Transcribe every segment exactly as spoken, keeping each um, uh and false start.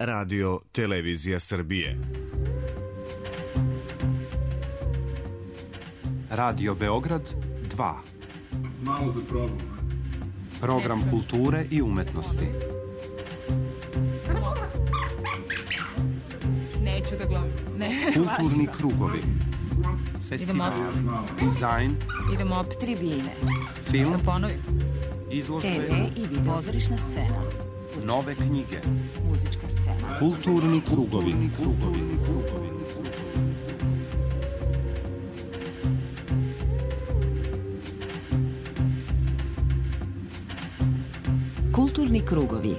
Radio Televizija Srbije. Radio Beograd dva. Malo da probam. Program kulture i umetnosti. Neću da gledam. Ne, Kulturni krugovi. Festival, dizajn. Idemo opet tribine. Film, da ponovim. izložbe, te ve i video. Pozorišna scena. nove knjige. Muzička scena. Kulturni krugovi. Krugovi. Krugovi. Kulturni krugovi.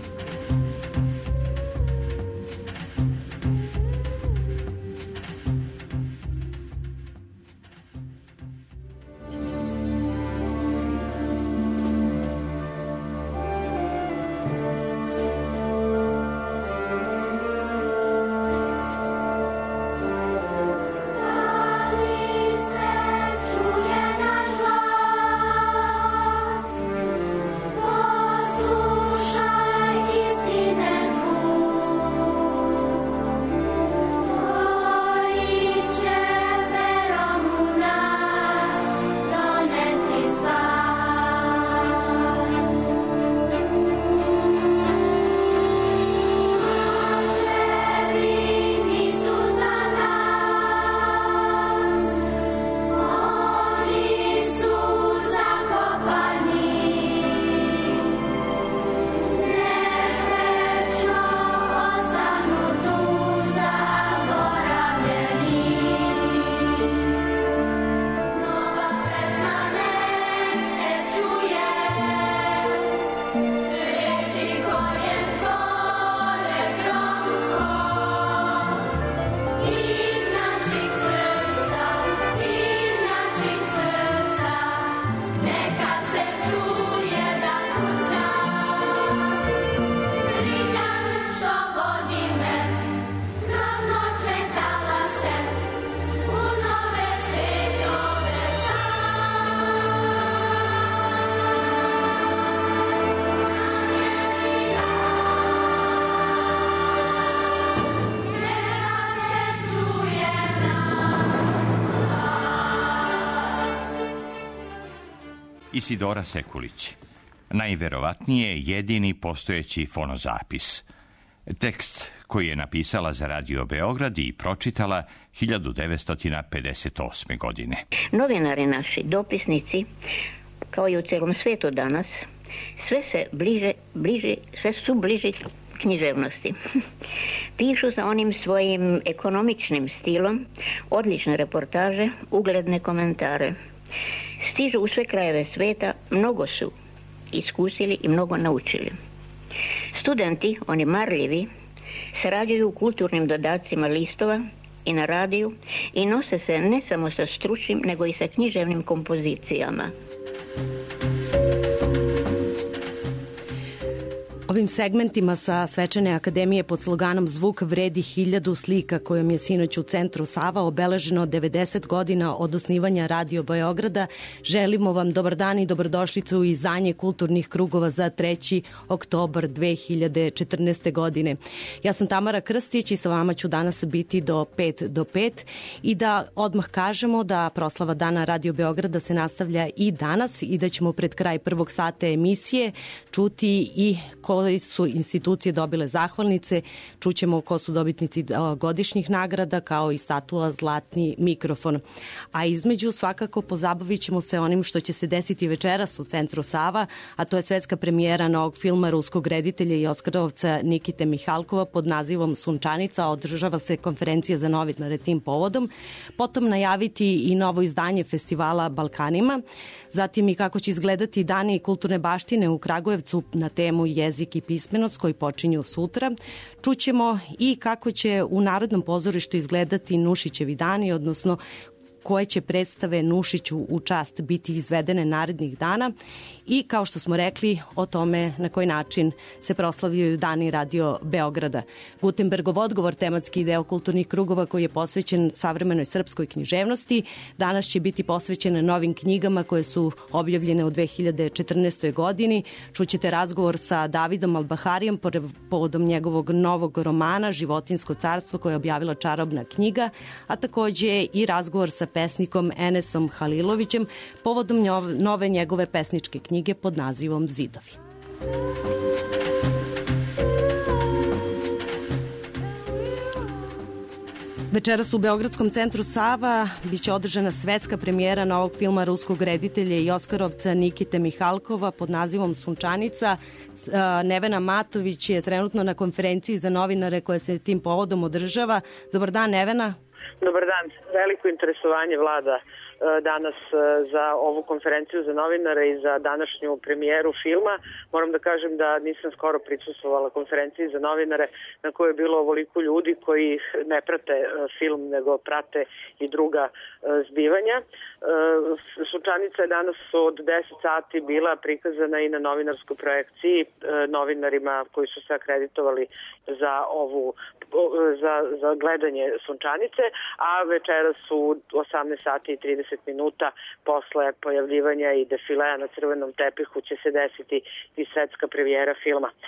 Isidora Sekulić. Najverovatnije jedini postojeći fonozapis. Tekst koji je napisala za Radio Beograd i pročitala hiljadu devetsto pedeset osme. godine. Novinari naši, dopisnici, kao i u celom svetu danas, sve se bliže, bliže, sve su bliži književnosti. Pišu sa onim svojim ekonomičnim stilom, odlične reportaže, ugledne komentare. Stižu u sve krajeve sveta, mnogo su iskusili i mnogo naučili. Studenti, oni marljivi, sarađuju u kulturnim dodacima listova i na radiju i nose se ne samo sa stručnim, nego i sa književnim kompozicijama. Ovim segmentima sa Svečane akademije pod sloganom Zvuk vredi hiljadu slika, kojom je sinoć u Centru Sava obeleženo devedeset godina od osnivanja Radio Beograda, želimo vam dobar dan i dobrodošlicu u izdanje Kulturnih krugova za treći oktobar dve hiljade četrnaeste. godine. Ja sam Tamara Krstić i sa vama ću danas biti do pet do pet i da odmah kažemo da proslava Dana Radio Beograda se nastavlja i danas i da ćemo pred kraj prvog sata emisije čuti i ko koje su institucije dobile zahvalnice, čućemo ko su dobitnici godišnjih nagrada, kao i statua Zlatni mikrofon. A između svakako pozabavit ćemo se onim što će se desiti večeras u Centru Sava, a to je svetska premijera novog filma ruskog reditelja i oskarovca Nikite Mihalkova pod nazivom Sunčanica. Održava se konferencija za novinare tim povodom. Potom najaviti i novo izdanje festivala Balkanima, zatim i kako će izgledati dani kulturne baštine u Kragujevcu na temu jezik i pismenost koji počinju sutra. Čućemo i kako će u Narodnom pozorištu izgledati Nušićevi dani, odnosno koje će predstave Nušiću u čast biti izvedene narednih dana i, kao što smo rekli, o tome na koji način se proslavljaju dani Radio Beograda. Gutenbergov odgovor, tematski deo kulturnih krugova koji je posvećen savremenoj srpskoj književnosti, danas će biti posvećen novim knjigama koje su objavljene u dve hiljade četrnaestoj godini. Čućete razgovor sa Davidom Albaharijem povodom njegovog novog romana Životinjsko carstvo koje je objavila Čarobna knjiga, a takođe i razgovor sa pesnikom Enesom Halilovićem povodom nove njegove pesničke knjige pod nazivom Zidovi. Večeras u Beogradskom centru Sava biće održana svetska premijera novog filma ruskog reditelja i oskarovca Nikite Mihalkova pod nazivom Sunčanica. Nevena Matović je trenutno na konferenciji za novinare koja se tim povodom održava. Dobar dan, Nevena. Dobar dan. Veliko interesovanje vlada danas za ovu konferenciju za novinare i za današnju premijeru filma. Moram da kažem da nisam skoro prisustvovala konferenciji za novinare na kojoj je bilo ovoliko ljudi koji ne prate film, nego prate i druga zbivanja. Sunčanica je danas od deset sati bila prikazana i na novinarskoj projekciji novinarima koji su se akreditovali za ovu za, za gledanje Sunčanice, a večeras su osamnaest sati i trideset minuta posle pojavljivanja i defilea na crvenom tepihu će se desiti i svetska premijera filma. E,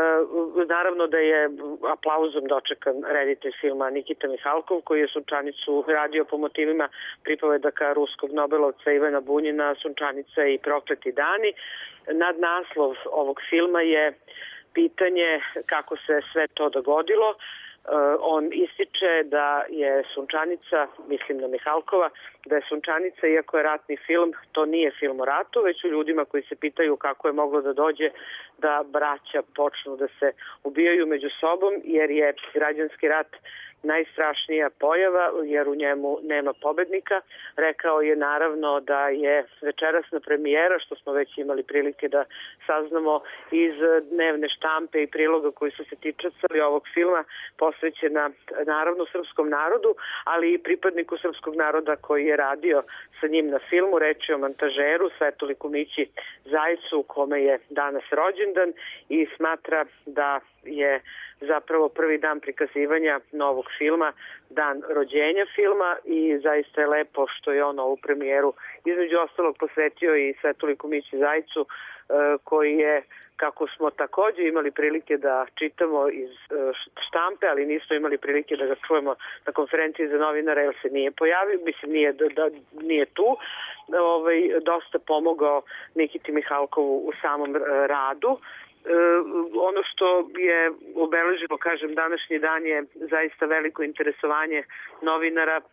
naravno da je aplauzom dočekan reditelj filma Nikita Mihalkov, koji je Sunčanicu radio po motivima pripovedaka ruskog nobelovca Ivana Bunjina Sunčanica i prokleti dani. Nadnaslov ovog filma je pitanje kako se sve to dogodilo. Uh, on ističe da je Sunčanica, mislim na Mihalkova, da je Sunčanica, iako je ratni film, to nije film o ratu, već o ljudima koji se pitaju kako je moglo da dođe da braća počnu da se ubijaju među sobom, jer je građanski rat najstrašnija pojava, jer u njemu nema pobednika. Rekao je naravno da je večerasna premijera, što smo već imali prilike da saznamo iz dnevne štampe i priloga koji su se tičali ovog filma, posvećena naravno srpskom narodu, ali i pripadniku srpskog naroda koji je radio sa njim na filmu. Reč je o montažeru Svetoliku Mići Zajcu, kome je danas rođendan i smatra da je zapravo prvi dan prikazivanja novog filma, dan rođenja filma, i zaista je lepo što je on ovu premijeru između ostalog posvetio i Svetoliku Mići Zajcu, koji je, kako smo takođe imali prilike da čitamo iz štampe, ali nismo imali prilike da ga čujemo na konferenciji za novinare, jer se nije pojavio, mislim nije, da, da, nije tu, ovaj, dosta pomogao Nikiti Mihalkovu u samom radu. E, ono što je obeležilo, kažem, današnji dan je zaista veliko interesovanje novinara e,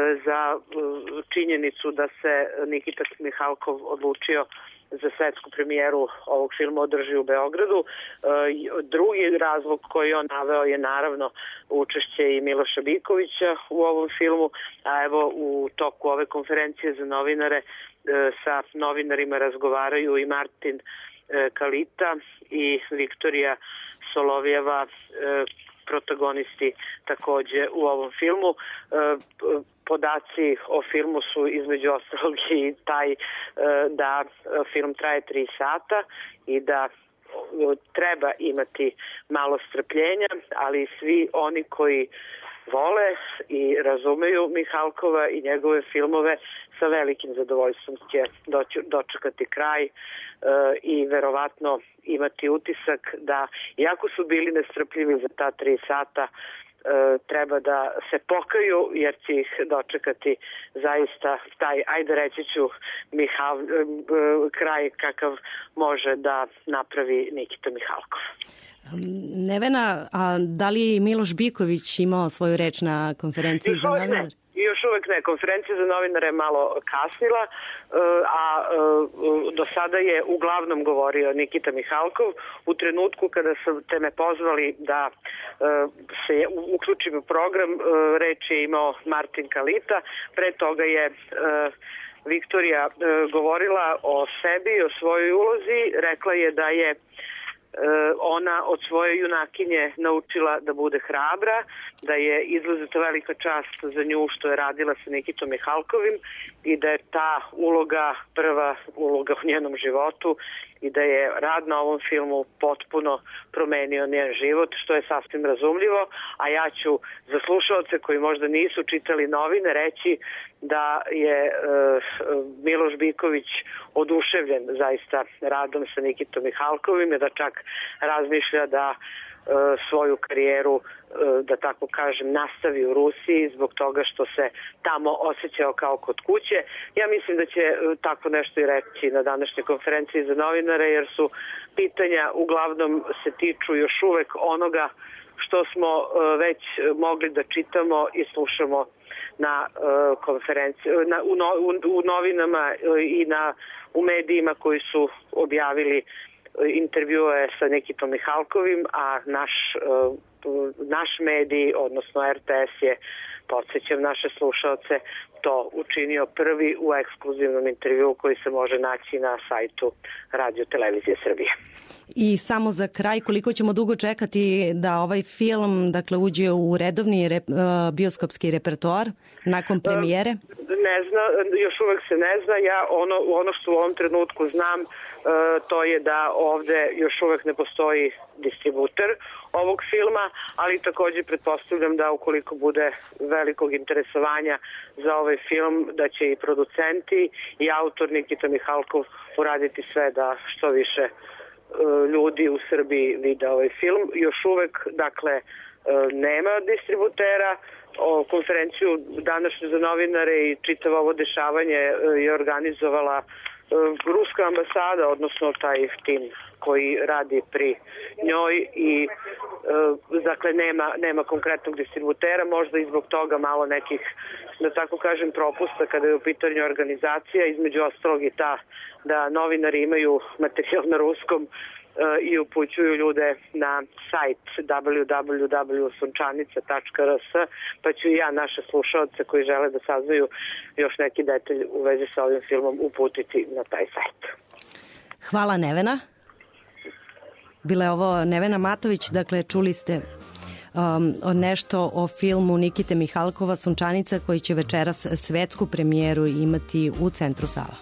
za e, činjenicu da se Nikita Mihalkov odlučio za svetsku premijeru ovog filma održi u Beogradu. E, drugi razlog koji on naveo je naravno učešće i Miloša Bikovića u ovom filmu, a evo u toku ove konferencije za novinare e, sa novinarima razgovaraju i Martin Kalita i Viktorija Solovjeva, protagonisti takođe u ovom filmu. Podaci o filmu su između ostalog i taj da film traje tri sata i da treba imati malo strpljenja, ali svi oni koji vole i razumeju Mihalkova i njegove filmove sa velikim zadovoljstvom će dočekati kraj e, i verovatno imati utisak da, iako su bili nestrpljivi za ta tri sata, e, treba da se pokaju, jer će ih dočekati zaista taj, ajde reći ću, Mihal, e, kraj kakav može da napravi Nikita Mihalkov. Nevena, a da li je Miloš Biković imao svoju reč na konferenciji za novinare? I još uvek ne. Konferencija za novinare je malo kasnila, a do sada je uglavnom govorio Nikita Mihalkov. U trenutku kada ste me pozvali da se uključim u program, reč je imao Martin Kalita. Pre toga je Viktorija govorila o sebi, o svojoj ulozi. Rekla je da je ona od svoje junakinje naučila da bude hrabra, da je izuzetno velika čast za nju što je radila sa Nikitom Mihalkovim i da je ta uloga prva uloga u njenom životu i da je rad na ovom filmu potpuno promenio njen život, što je sasvim razumljivo, a ja ću za slušaoce koji možda nisu čitali novine reći da je e, Miloš Biković oduševljen zaista radom sa Nikitom Mihalkovim i da čak razmišlja da svoju karijeru, da tako kažem, nastavi u Rusiji zbog toga što se tamo osjećao kao kod kuće. Ja mislim da će tako nešto i reći na današnjoj konferenciji za novinare, jer su pitanja uglavnom se tiču još uvek onoga što smo već mogli da čitamo i slušamo na konferenciji, na, u, no, u novinama i na, u medijima koji su objavili intervjue sa Nikitom Mihalkovim, a naš, naš medij, odnosno R T S je, podsjećam naše slušaoce, to učinio prvi u ekskluzivnom intervjuu koji se može naći na sajtu Radio Televizije Srbije. I samo za kraj, koliko ćemo dugo čekati da ovaj film, dakle, uđe u redovni rep, bioskopski repertoar nakon premijere? Ne zna, još uvek se ne zna. Ja ono, ono što u ovom trenutku znam, to je da ovde još uvek ne postoji distributer ovog filma, ali takođe pretpostavljam da ukoliko bude velikog interesovanja za ovaj film, da će i producenti i autor Nikita Mihalkov uraditi sve da što više ljudi u Srbiji vide ovaj film. Još uvek, dakle, nema distributera. O konferenciju današnju za novinare i čitavo ovo dešavanje je organizovala ruska ambasada, odnosno taj tim koji radi pri njoj i dakle nema, nema konkretnog distributera, možda i zbog toga malo nekih, da tako kažem, propusta kada je u pitanju organizacija, između ostalog i ta da novinari imaju materijal na ruskom i upućuju ljude na sajt w w w tačka sunčanica tačka r s, pa ću i ja naše slušaoce koji žele da saznaju još neki detalj u vezi sa ovim filmom uputiti na taj sajt. Hvala, Nevena. Bila je ovo Nevena Matović, dakle čuli ste um, nešto o filmu Nikite Mihalkova Sunčanica koji će večeras svetsku premijeru imati u Centru Sava.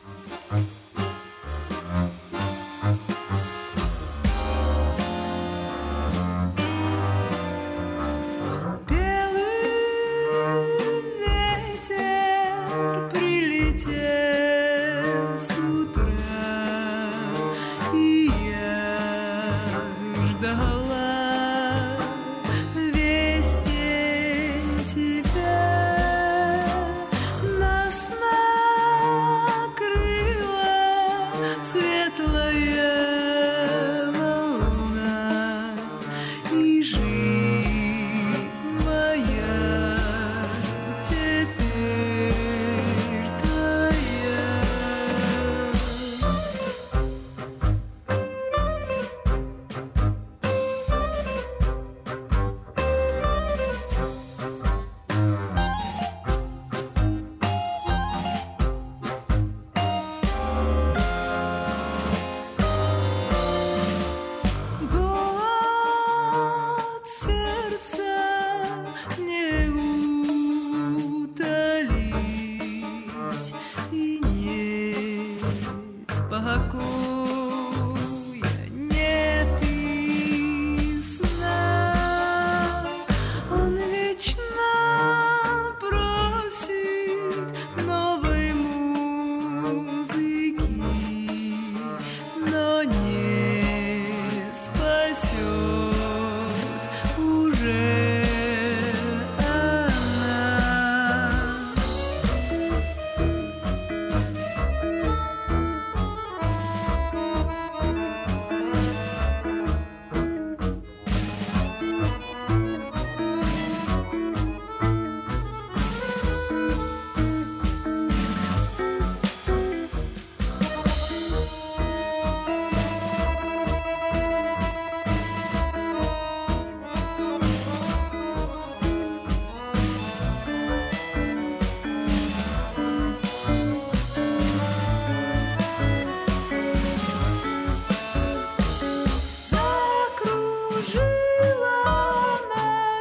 Спасет уже.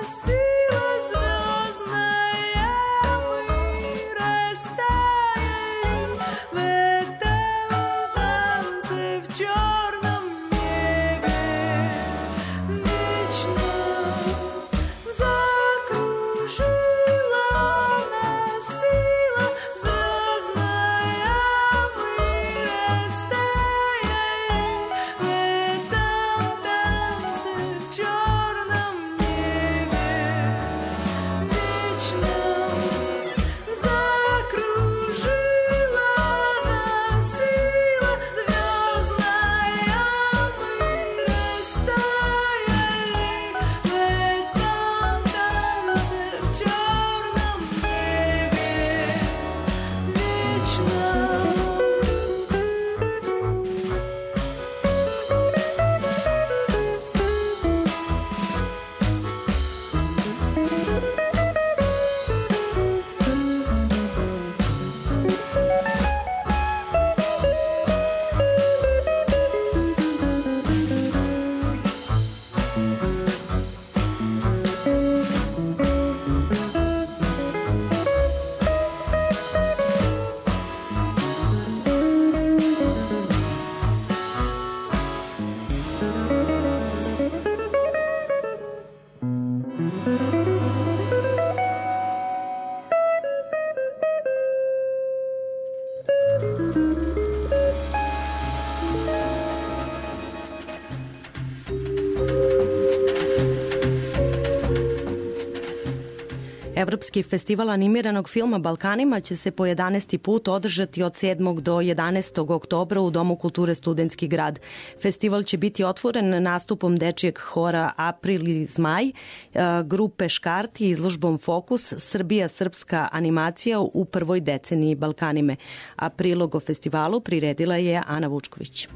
Evropski festival animiranog filma Balkanima će se po jedanaesti put održati od sedmog do jedanaestog oktobra u Domu kulture Studentski grad. Festival će biti otvoren nastupom dečijeg hora April i Zmaj, grupe Škart i izložbom Fokus Srbija srpska animacija u prvoj deceniji Balkanime. A prilog o festivalu priredila je Ana Vučković.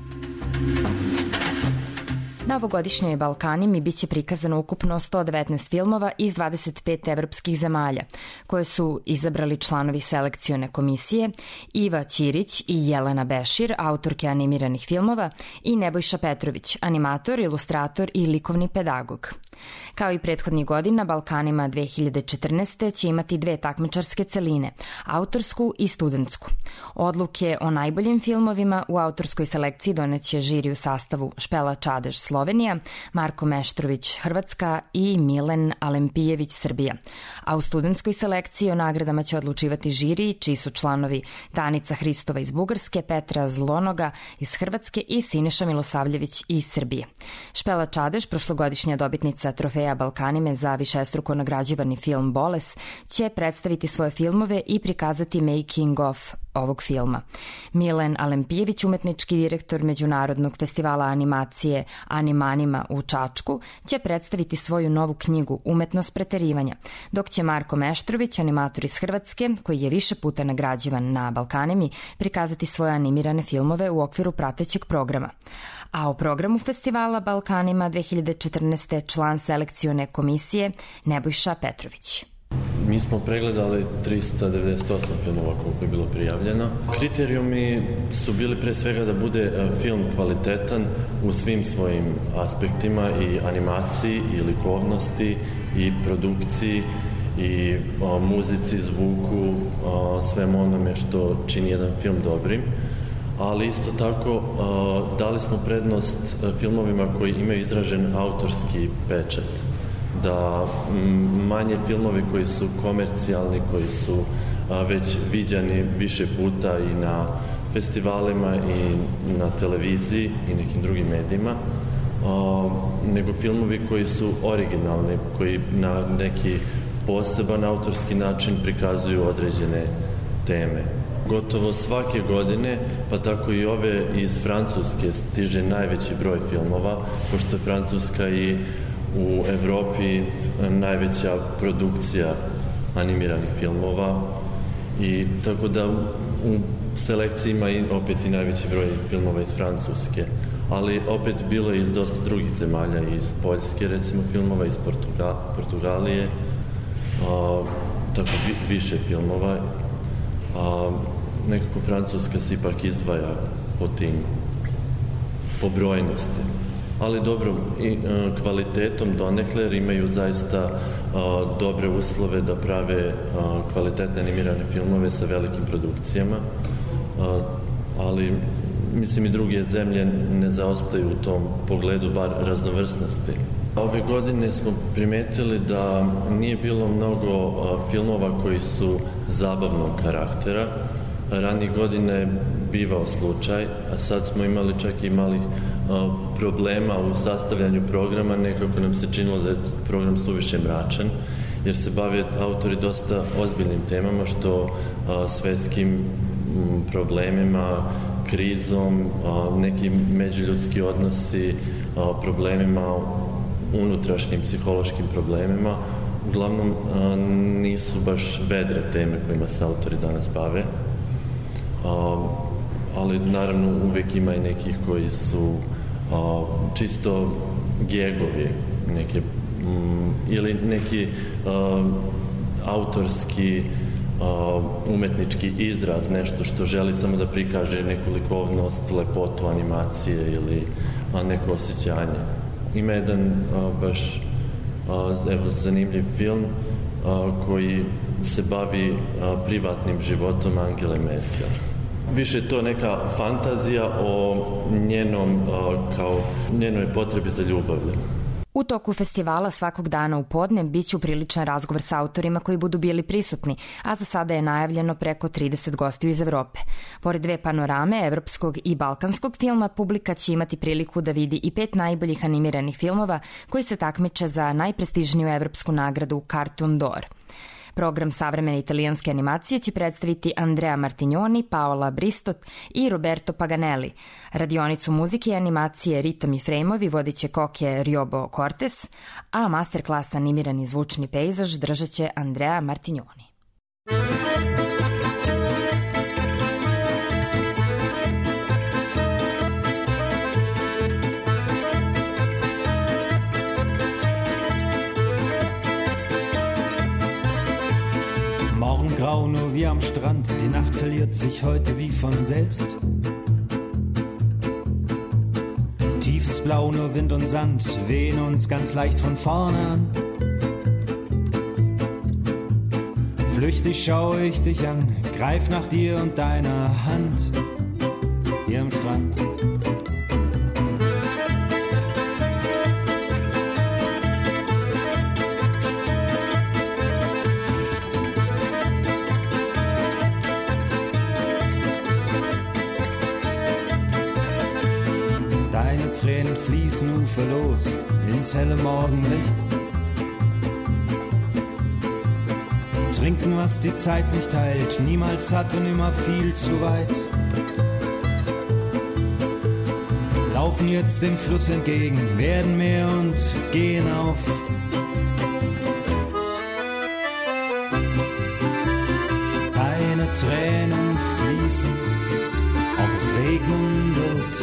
Na ovogodišnjoj Balkanimi biće prikazano ukupno sto devetnaest filmova iz dvadeset pet evropskih zemalja, koje su izabrali članovi selekcione komisije Iva Ćirić i Jelena Bešir, autorke animiranih filmova, i Nebojša Petrović, animator, ilustrator i likovni pedagog. Kao i prethodnih godina, Balkanima dve hiljade četrnaeste. će imati dve takmičarske celine, autorsku i studentsku. Odluke o najboljim filmovima u autorskoj selekciji doneće žiri u sastavu Špela Čadež Slovenija, Marko Meštrović Hrvatska i Milen Alempijević Srbija. A u studentskoj selekciji o nagradama će odlučivati žiri, čiji su članovi Danica Hristova iz Bugarske, Petra Zlonoga iz Hrvatske i Siniša Milosavljević iz Srbije. Špela Čadež, prošlogodišnja dobitnica trofeja Balkanime za višestruko nagrađivani film Boles, će predstaviti svoje filmove i prikazati making of ovog filma. Milen Alempijević, umetnički direktor Međunarodnog festivala animacije Animanima u Čačku, će predstaviti svoju novu knjigu Umetnost preterivanja, dok će Marko Meštrović, animator iz Hrvatske, koji je više puta nagrađivan na Balkanimi, prikazati svoje animirane filmove u okviru pratećeg programa. A o programu festivala Balkanima dve hiljade četrnaeste. član selekcione komisije Nebojša Petrović. Mi smo pregledali trista devedeset osam filmova koliko je bilo prijavljeno. Kriterijumi su bili pre svega da bude film kvalitetan u svim svojim aspektima, i animaciji, i likovnosti, i produkciji, i o, muzici, zvuku, o, svemu onome što čini jedan film dobrim. Ali isto tako o, dali smo prednost filmovima koji imaju izražen autorski pečat. Da manje filmovi koji su komercijalni, koji su a, već viđani više puta i na festivalima i na televiziji i nekim drugim medijima, a, nego filmovi koji su originalni, koji na neki poseban autorski način prikazuju određene teme. Gotovo svake godine, pa tako i ove iz Francuske, stiže najveći broj filmova, pošto je Francuska i u Evropi najveća produkcija animiranih filmova, i tako da u selekciji ima i opet i najveći broj filmova iz Francuske, ali opet bilo je iz dosta drugih zemalja, iz Poljske recimo filmova, iz Portuga, Portugalije, a, tako vi, više filmova, a nekako Francuska se ipak izdvaja po tim, po brojnosti. ali dobro i kvalitetom donekle, jer imaju zaista dobre uslove da prave kvalitetne animirane filmove sa velikim produkcijama, ali mislim i druge zemlje ne zaostaju u tom pogledu, bar raznovrsnosti. Ove godine smo primetili da nije bilo mnogo filmova koji su zabavnog karaktera. Ranije godine bivao slučaj, a sad smo imali čak i malih problema u sastavljanju programa. Nekako nam se činilo da je program suviše mračan, jer se bave autori dosta ozbiljnim temama, što svetskim problemima, krizom, nekim međuljudski odnosi, problemima, unutrašnjim psihološkim problemima. Uglavnom nisu baš vedre teme kojima se autori danas bave, ali naravno uvek ima i nekih koji su čisto gegovi, neke, ili neki autorski umetnički izraz, nešto što želi samo da prikaže neku likovnost, lepotu animacije ili neko osjećanje. Ima jedan baš evo, zanimljiv film koji se bavi privatnim životom Angele Merkel. Više je to neka fantazija o njenom, kao njenoj potrebi za ljubavlju. U toku festivala svakog dana u podne biće upriličan razgovor sa autorima koji budu bili prisutni, a za sada je najavljeno preko trideset gostiju iz Evrope. Pored dve panorame, evropskog i balkanskog filma, publika će imati priliku da vidi i pet najboljih animiranih filmova koji se takmiče za najprestižniju evropsku nagradu Cartoon d'Or. Program savremene italijanske animacije će predstaviti Andrea Martignoni, Paola Bristot i Roberto Paganelli. Radionicu muzike i animacije Ritam i frejmovi vodit će Koke Riobo Cortes, a masterclass animirani zvučni pejzaž držat će Andrea Martignoni. Morgengrau nur wie am Strand, die Nacht verliert sich heute wie von selbst. Tiefes Blau, nur Wind und Sand wehen uns ganz leicht von vorne an. Flüchtig schaue ich dich an, greif nach dir und deiner Hand hier am Strand. Tränen fließen uferlos ins helle Morgenlicht. Trinken, was die Zeit nicht heilt, niemals hat und immer viel zu weit. Laufen jetzt dem Fluss entgegen, werden mehr und gehen auf. Deine Tränen fließen, ob es regnen wird.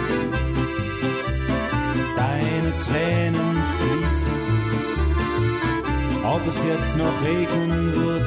Deine Tränen fließen, ob es jetzt noch regnen wird.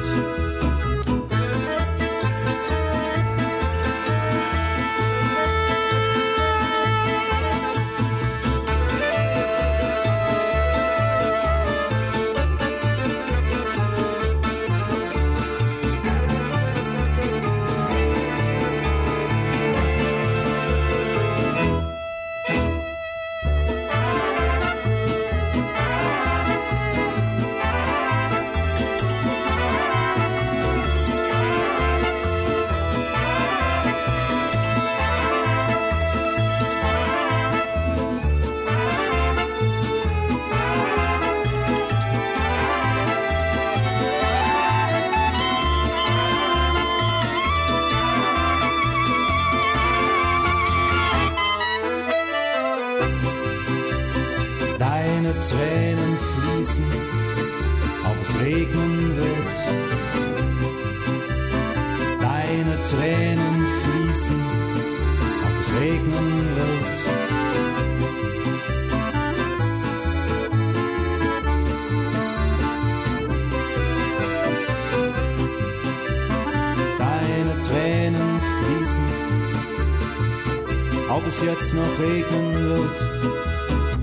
Tränen fließen, ob es regnen wird. Deine Tränen fließen, ob es regnen wird. Deine Tränen fließen, ob es jetzt noch regnen wird.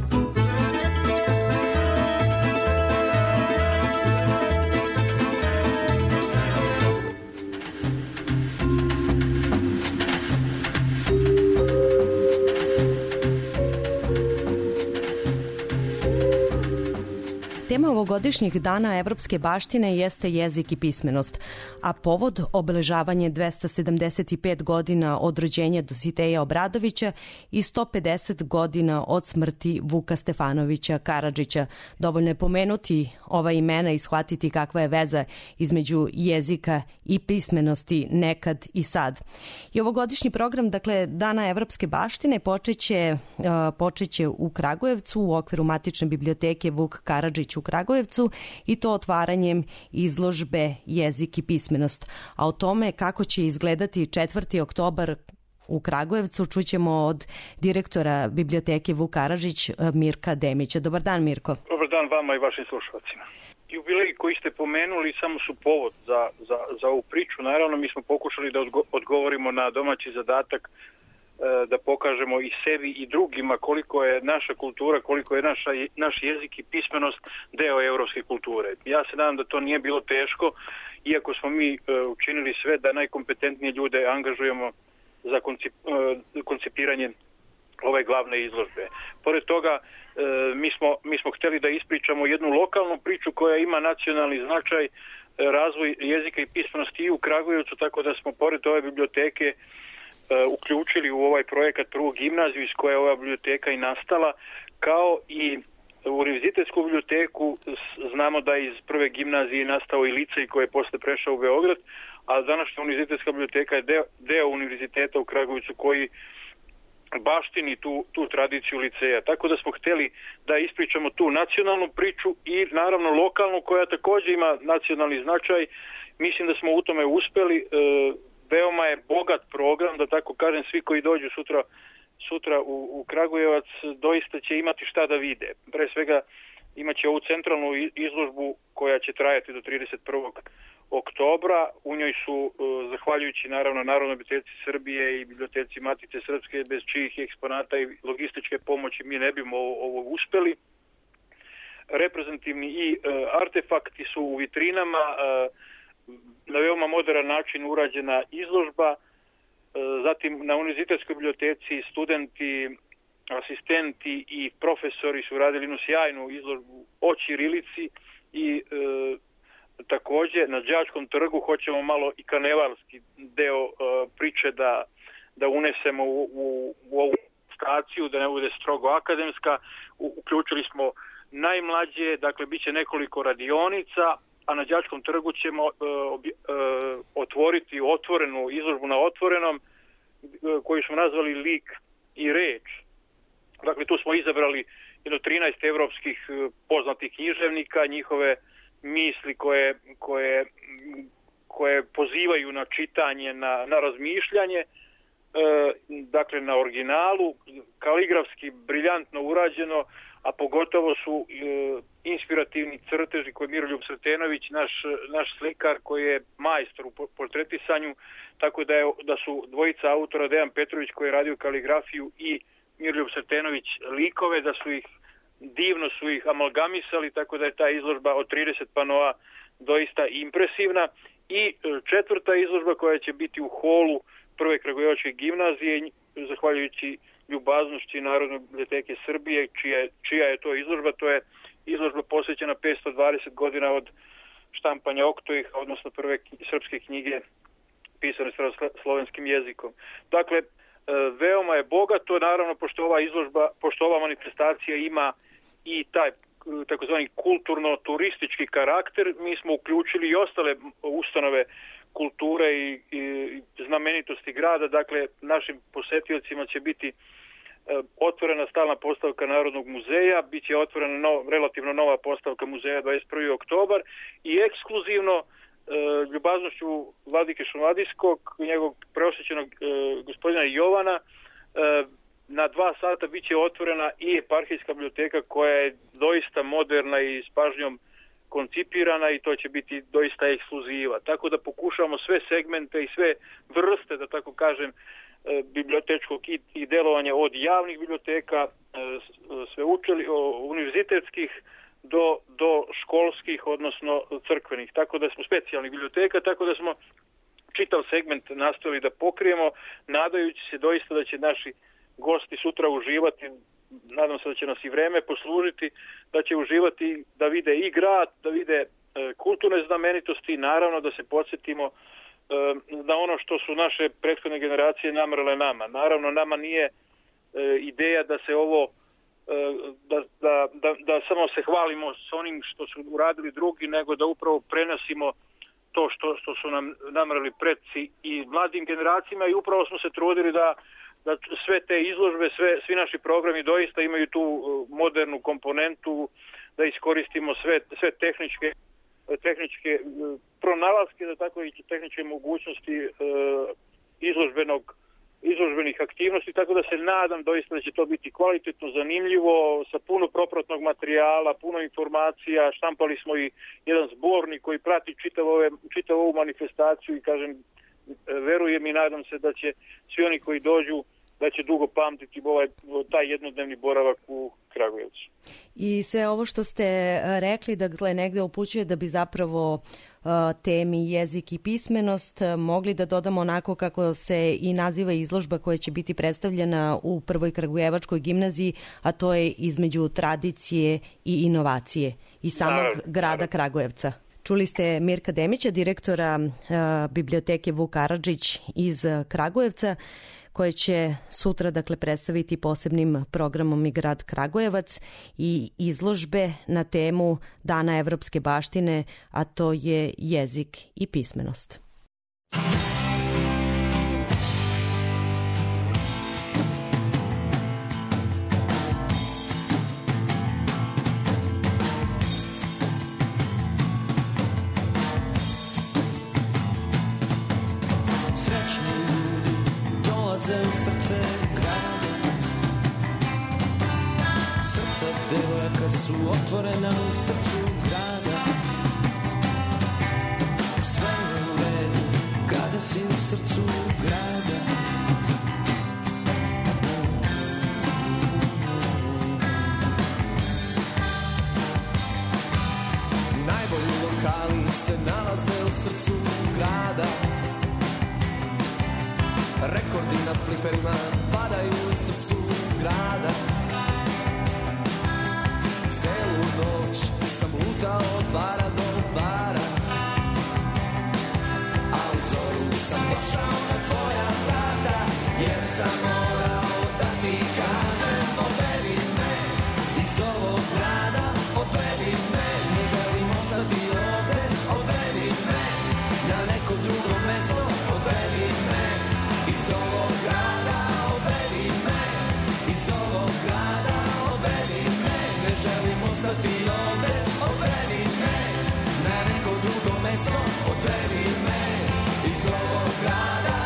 ovogodišnjih dana evropske baštine jeste jezik i pismenost, a povod obeležavanje dvesta sedamdeset pet godina od rođenja Dositeja Obradovića i sto pedeset godina od smrti Vuka Stefanovića Karadžića. Dovoljno je pomenuti ova imena i shvatiti kakva je veza između jezika i pismenosti nekad i sad. I ovogodišnji program, dakle, Dana evropske baštine počeće, počeće u Kragujevcu u okviru matične biblioteke Vuk Karadžić u Kragujevcu i to otvaranjem izložbe Jezik i pismenost. A o tome kako će izgledati četvrti oktobar u Kragujevcu čućemo od direktora biblioteke Vuk Karadžić Mirka Demića. Dobar dan, Mirko. Dobar dan vama i vašim slušalcima. Jubileji koji ste pomenuli samo su povod za, za, za ovu priču. Naravno, mi smo pokušali da odgo, odgovorimo na domaći zadatak, da pokažemo i sebi i drugima koliko je naša kultura, koliko je naša, naš jezik i pismenost deo evropske kulture. Ja se nadam da to nije bilo teško, iako smo mi učinili sve da najkompetentnije ljude angažujemo za koncip, koncipiranje ove glavne izložbe. Pored toga, mi smo, mi smo hteli da ispričamo jednu lokalnu priču koja ima nacionalni značaj, razvoj jezika i pismenosti i u Kragujevcu, tako da smo pored ove biblioteke uključili u ovaj projekat prvu gimnaziju iz koje je ova biblioteka i nastala, kao i univerzitetsku biblioteku. Znamo da iz prve gimnazije nastao i licej koji je posle prešao u Beograd, a današnja univerzitetska biblioteka je deo, deo univerziteta u Kragujevcu koji baštini tu, tu tradiciju liceja. Tako da smo hteli da ispričamo tu nacionalnu priču i naravno lokalnu koja takođe ima nacionalni značaj. Mislim da smo u tome uspeli. E, veoma je bogat program, da tako kažem, svi koji dođu sutra, sutra u, u Kragujevac doista će imati šta da vide. Pre svega imaće ovu centralnu izložbu koja će trajati do trideset prvog oktobra. U njoj su, zahvaljujući naravno Narodnoj biblioteci Srbije i biblioteci Matice Srpske, bez čijih eksponata i logističke pomoći mi ne bimo ovo uspeli. Reprezentativni i artefakti su u vitrinama, na veoma modern način urađena izložba. Zatim na univerzitetskoj biblioteci studenti, asistenti i profesori su radili jednu sjajnu izložbu o ćirilici i e, takođe na Đačkom trgu hoćemo malo i karnevalski deo e, priče da, da unesemo u, u, u ovu staciju, da ne bude strogo akademska. U, uključili smo najmlađe, dakle bit će nekoliko radionica, a na Đačkom trgu ćemo e, obje, e, otvoriti otvorenu izložbu na otvorenom, e, koju smo nazvali Lik i reč. Dakle, tu smo izabrali jedno trinaest evropskih poznatih književnika, njihove misli koje, koje, koje pozivaju na čitanje, na, na razmišljanje, e, dakle na originalu, kaligrafski briljantno urađeno, a pogotovo su e, inspirativni crteži koje Miroljub Sretenović, naš, naš slikar koji je majstor u portretisanju, tako da, je, da su dvojica autora, Dejan Petrović koji je radio kaligrafiju i Miroljub Sretenović likove, da su ih, divno su ih amalgamisali, tako da je ta izložba od trideset panoa doista impresivna. I četvrta izložba koja će biti u holu prve Kragujevačke gimnazije, zahvaljujući ljubaznosti Narodne biblioteke Srbije, čija, čija je to izložba, to je izložba posvećena petsto dvadeset godina od štampanja Oktoiha, odnosno prve srpske knjige pisane slovenskim jezikom. Dakle, veoma je bogato, naravno, pošto ova izložba, pošto ova manifestacija ima i taj takozvani kulturno-turistički karakter, mi smo uključili i ostale ustanove kulture i, i znamenitosti grada. Dakle, našim posetiocima će biti e, otvorena stalna postavka Narodnog muzeja, bit će otvorena no, relativno nova postavka muzeja dvadeset prvi oktobar i ekskluzivno E, ljubaznošću vladike Šumadijskog, njegovog preosjećenog e, gospodina Jovana, e, na dva sata bit će otvorena i eparhijska biblioteka koja je doista moderna i s pažnjom koncipirana i to će biti doista ekskluziva. Tako da pokušavamo sve segmente i sve vrste, da tako kažem, e, bibliotečkog i, i delovanja od javnih biblioteka, e, sve učeli, o, univerzitetskih, do, do školskih, odnosno crkvenih. Tako da smo specijalnih biblioteka, tako da smo čitav segment nastavili da pokrijemo, nadajući se doista da će naši gosti sutra uživati nadam se da će nas i vreme poslužiti, da će uživati, da vide i grad, da vide e, kulturne znamenitosti, naravno da se podsjetimo e, na ono što su naše prethodne generacije namrle nama. Naravno, nama nije e, ideja da se ovo Da, da, da, da samo se hvalimo s onim što su uradili drugi, nego da upravo prenosimo to što, što su nam namrali predci i mladim generacijama, i upravo smo se trudili da, da sve te izložbe, sve, svi naši programi doista imaju tu modernu komponentu, da iskoristimo sve, sve tehničke, tehničke pronalaske, da tako i tehničke mogućnosti e, izložbenog izložbenih aktivnosti, tako da se nadam doista da će to biti kvalitetno, zanimljivo, sa puno propratnog materijala, puno informacija. Štampali smo i jedan zbornik koji prati čitav, ove, čitav ovu manifestaciju i kažem, verujem i nadam se da će svi oni koji dođu da će dugo pamtiti ovaj, taj jednodnevni boravak u Kragujevcu. I sve ovo što ste rekli, dakle, negde upućuje da bi zapravo temi jezik i pismenost mogli da dodamo onako kako se i naziva izložba koja će biti predstavljena u Prvoj Kragujevačkoj gimnaziji, a to je između tradicije i inovacije i samog naravno, grada naravno. Kragujevca. Čuli ste Mirka Demića, direktora uh, biblioteke Vuk Karadžić iz Kragujevca, koje će sutra, dakle, predstaviti posebnim programom i grad Kragujevac i izložbe na temu Dana evropske baštine, a to je jezik i pismenost. U srce grada, srca devojaka su otvorena u srcu grada. Sve je u redu kada si u srcu grada. Najbolji lokali se nalaze u srcu grada. Rekordi na fliperima padaju u srcu grada. Celu noć sam lutao od bara do bara, a u zoru sam došao na tvoja vrata, jer sam morao da ti kažem: odvedi me iz ovog grada, odvedi me, ne želim ostati ovde, odvedi me na neko drugo mesto, odvedi me iz ovog grada, odvedi me, iz ovog grada, odvedi me, ne želim ostati ovde, odvedi me, na neko drugo mesto, odvedi me, iz ovog grada.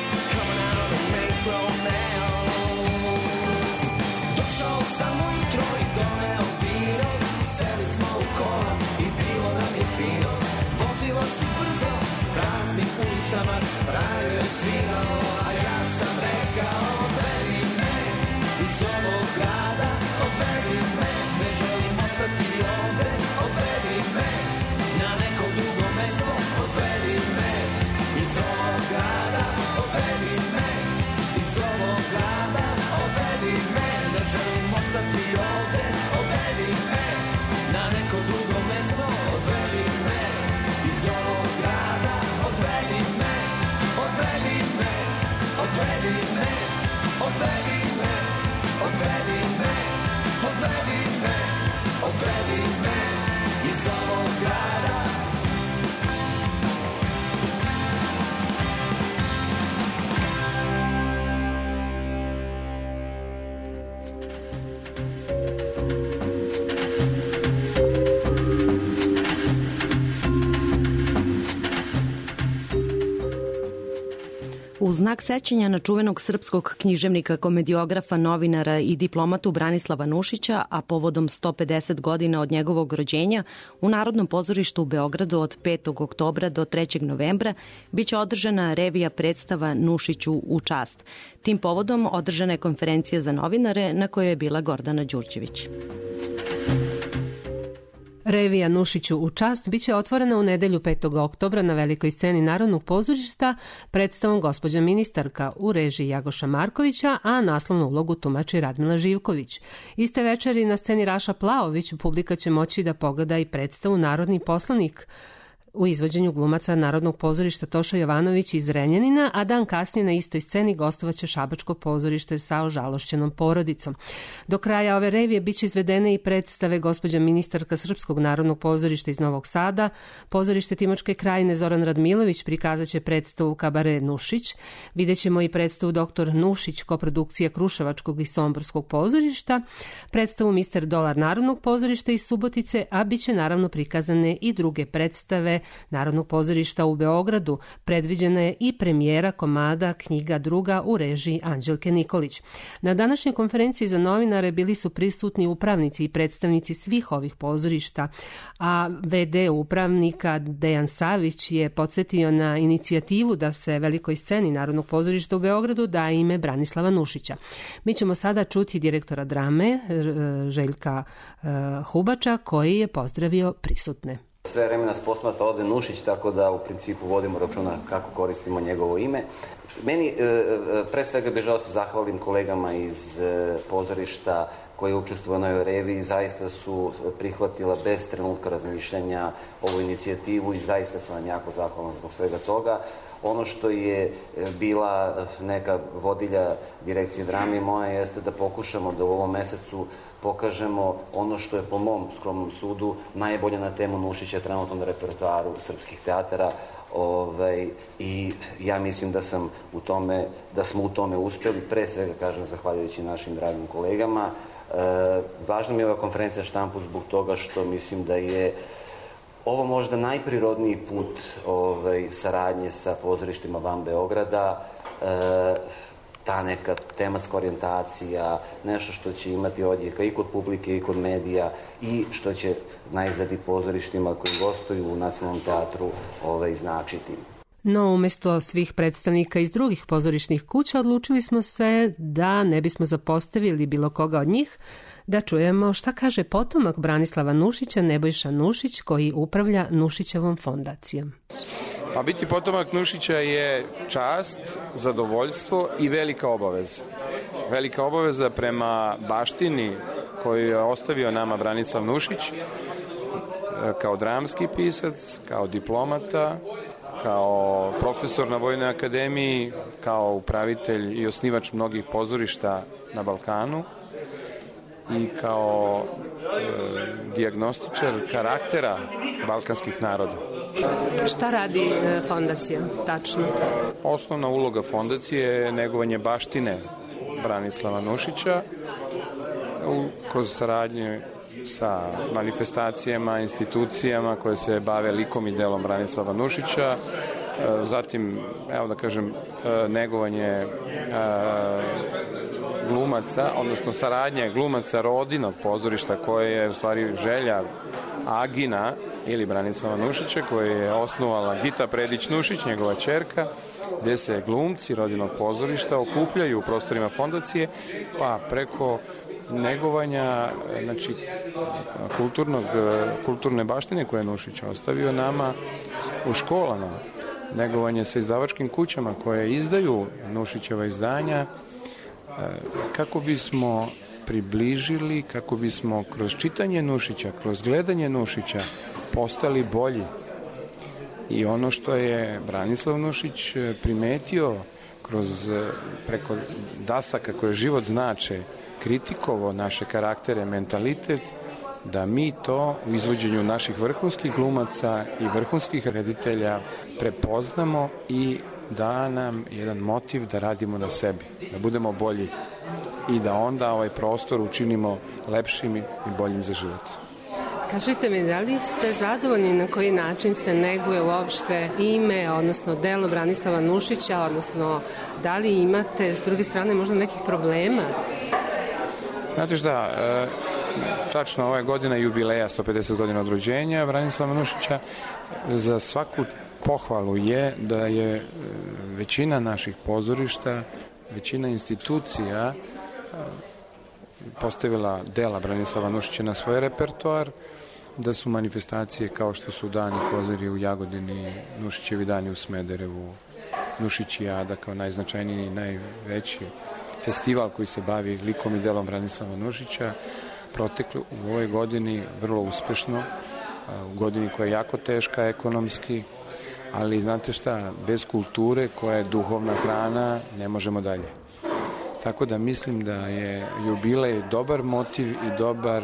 Došao sam ujutro znak sećanja na čuvenog srpskog književnika, komediografa, novinara i diplomatu Branislava Nušića, a povodom sto pedeset godina od njegovog rođenja, u Narodnom pozorištu u Beogradu od petog oktobra do trećeg novembra biće održana revija predstava Nušiću u čast. Tim povodom održana je konferencija za novinare na kojoj je bila Gordana Đurđević. Revija Nušiću u čast biće otvorena u nedelju petog oktobra na velikoj sceni Narodnog pozorišta predstavom Gospođa ministarka u režiji Jagoša Markovića, a naslovnu ulogu tumači Radmila Živković. Iste večeri na sceni Raša Plaović publika će moći da pogleda i predstavu Narodni poslanik u izvođenju glumaca Narodnog pozorišta Toša Jovanović iz Renjanina, a dan kasnije na istoj sceni gostovaće Šabačko pozorište sa ožalošćenom porodicom. Do kraja ove revije biće izvedene i predstave Gospođa ministarka Srpskog narodnog pozorišta iz Novog Sada, pozorište Timočke krajine Zoran Radmilović prikazat će predstavu Kabare Nušić, vidjet ćemo i predstavu Doktor Nušić, koprodukcija Kruševačkog i Somborskog pozorišta, predstavu Mister Dolar Narodnog pozorišta iz Subotice, a bit će naravno prikazane i druge predstave Narodnog pozorišta u Beogradu. Predviđena je i premijera komada Knjiga druga u režiji Anđelke Nikolić. Na današnjoj konferenciji za novinare bili su prisutni upravnici i predstavnici svih ovih pozorišta, a ve de upravnika Dejan Savić je podsjetio na inicijativu da se velikoj sceni Narodnog pozorišta u Beogradu da ime Branislava Nušića. Mi ćemo sada čuti direktora drame Željka Hubača, koji je pozdravio prisutne. Sve vreme nas posmatra ovde Nušić, tako da u principu vodimo računa kako koristimo njegovo ime. Meni, pre svega, bih želeo se zahvalim kolegama iz pozorišta koji je učestvovao na ovoj reviji, zaista su prihvatila bez trenutka razmišljanja ovu inicijativu i zaista sam vam jako zahvalan zbog svega toga. Ono što je bila neka vodilja direkcije drame moja jeste da pokušamo da u ovom mesecu pokažemo ono što je po mom skromnom sudu najbolje na temu Nušića trenutno na repertoaru srpskih teatara. Ovaj, i ja mislim da sam u tome, da smo u tome uspeli, pre svega kažem zahvaljujući našim dragim kolegama. E, važna mi je ova konferencija štampu zbog toga što mislim da je ovo možda najprirodniji put ovaj, saradnje sa pozorištima van Beograda, e, ta neka tematska orijentacija, nešto što će imati odjeka i kod publike i kod medija i što će najzad i pozorištima koji gostuju u Nacionalnom teatru ovaj, značiti. No, umjesto svih predstavnika iz drugih pozorišnih kuća odlučili smo se da ne bismo zapostavili bilo koga od njih, da čujemo šta kaže potomak Branislava Nušića, Nebojša Nušić, koji upravlja Nušićevom fondacijom. Pa biti potomak Nušića je čast, zadovoljstvo i velika obaveza. Velika obaveza prema baštini koju je ostavio nama Branislav Nušić kao dramski pisac, kao diplomata, kao profesor na Vojnoj akademiji, kao upravitelj i osnivač mnogih pozorišta na Balkanu i kao e, dijagnostičar karaktera balkanskih naroda. Šta radi e, fondacija, tačno? Osnovna uloga fondacije je negovanje baštine Branislava Nušića u, kroz saradnju sa manifestacijama, institucijama koje se bave likom i delom Branislava Nušića, e, zatim, evo da kažem, e, negovanje e, glumaca, odnosno saradnje glumaca Rodinog pozorišta koje je u stvari želja Agina ili Branislava Nušića koje je osnovala Gita Predić Nušić, njegova ćerka, gde se glumci Rodinog pozorišta okupljaju u prostorima fondacije, pa preko negovanja, znači, kulturnog, kulturne baštine koje je Nušić ostavio nama u školama, negovanje sa izdavačkim kućama koje izdaju Nušićeva izdanja, kako bismo približili, kako bismo kroz čitanje Nušića, kroz gledanje Nušića postali bolji. I ono što je Branislav Nušić primetio kroz, preko dasaka koje život znače, kritikovo naše karaktere, mentalitet, da mi to u izvođenju naših vrhunskih glumaca i vrhunskih reditelja prepoznamo i da nam jedan motiv da radimo na sebi, da budemo bolji i da onda ovaj prostor učinimo lepšim i boljim za život. Kažite mi, da li ste zadovoljni na koji način se neguje uopšte ime, odnosno delo Branislava Nušića, odnosno da li imate s druge strane možda nekih problema? Znate šta, e, tačno ova je godina jubileja, sto pedeset godina od rođenja Branislava Nušića. Za svaku pohvalu je da je većina naših pozorišta, većina institucija postavila dela Branislava Nušića na svoj repertoar, da su manifestacije kao što su Dani Kozari u Jagodini, Nušićevi dani u Smederevu, Nušićijada kao najznačajniji i najveći festival koji se bavi likom i delom Branislava Nušića, protekli u ovoj godini vrlo uspešno, u godini koja je jako teška ekonomski, ali znate šta, bez kulture koja je duhovna hrana ne možemo dalje. Tako da mislim da je jubilej dobar motiv i dobar,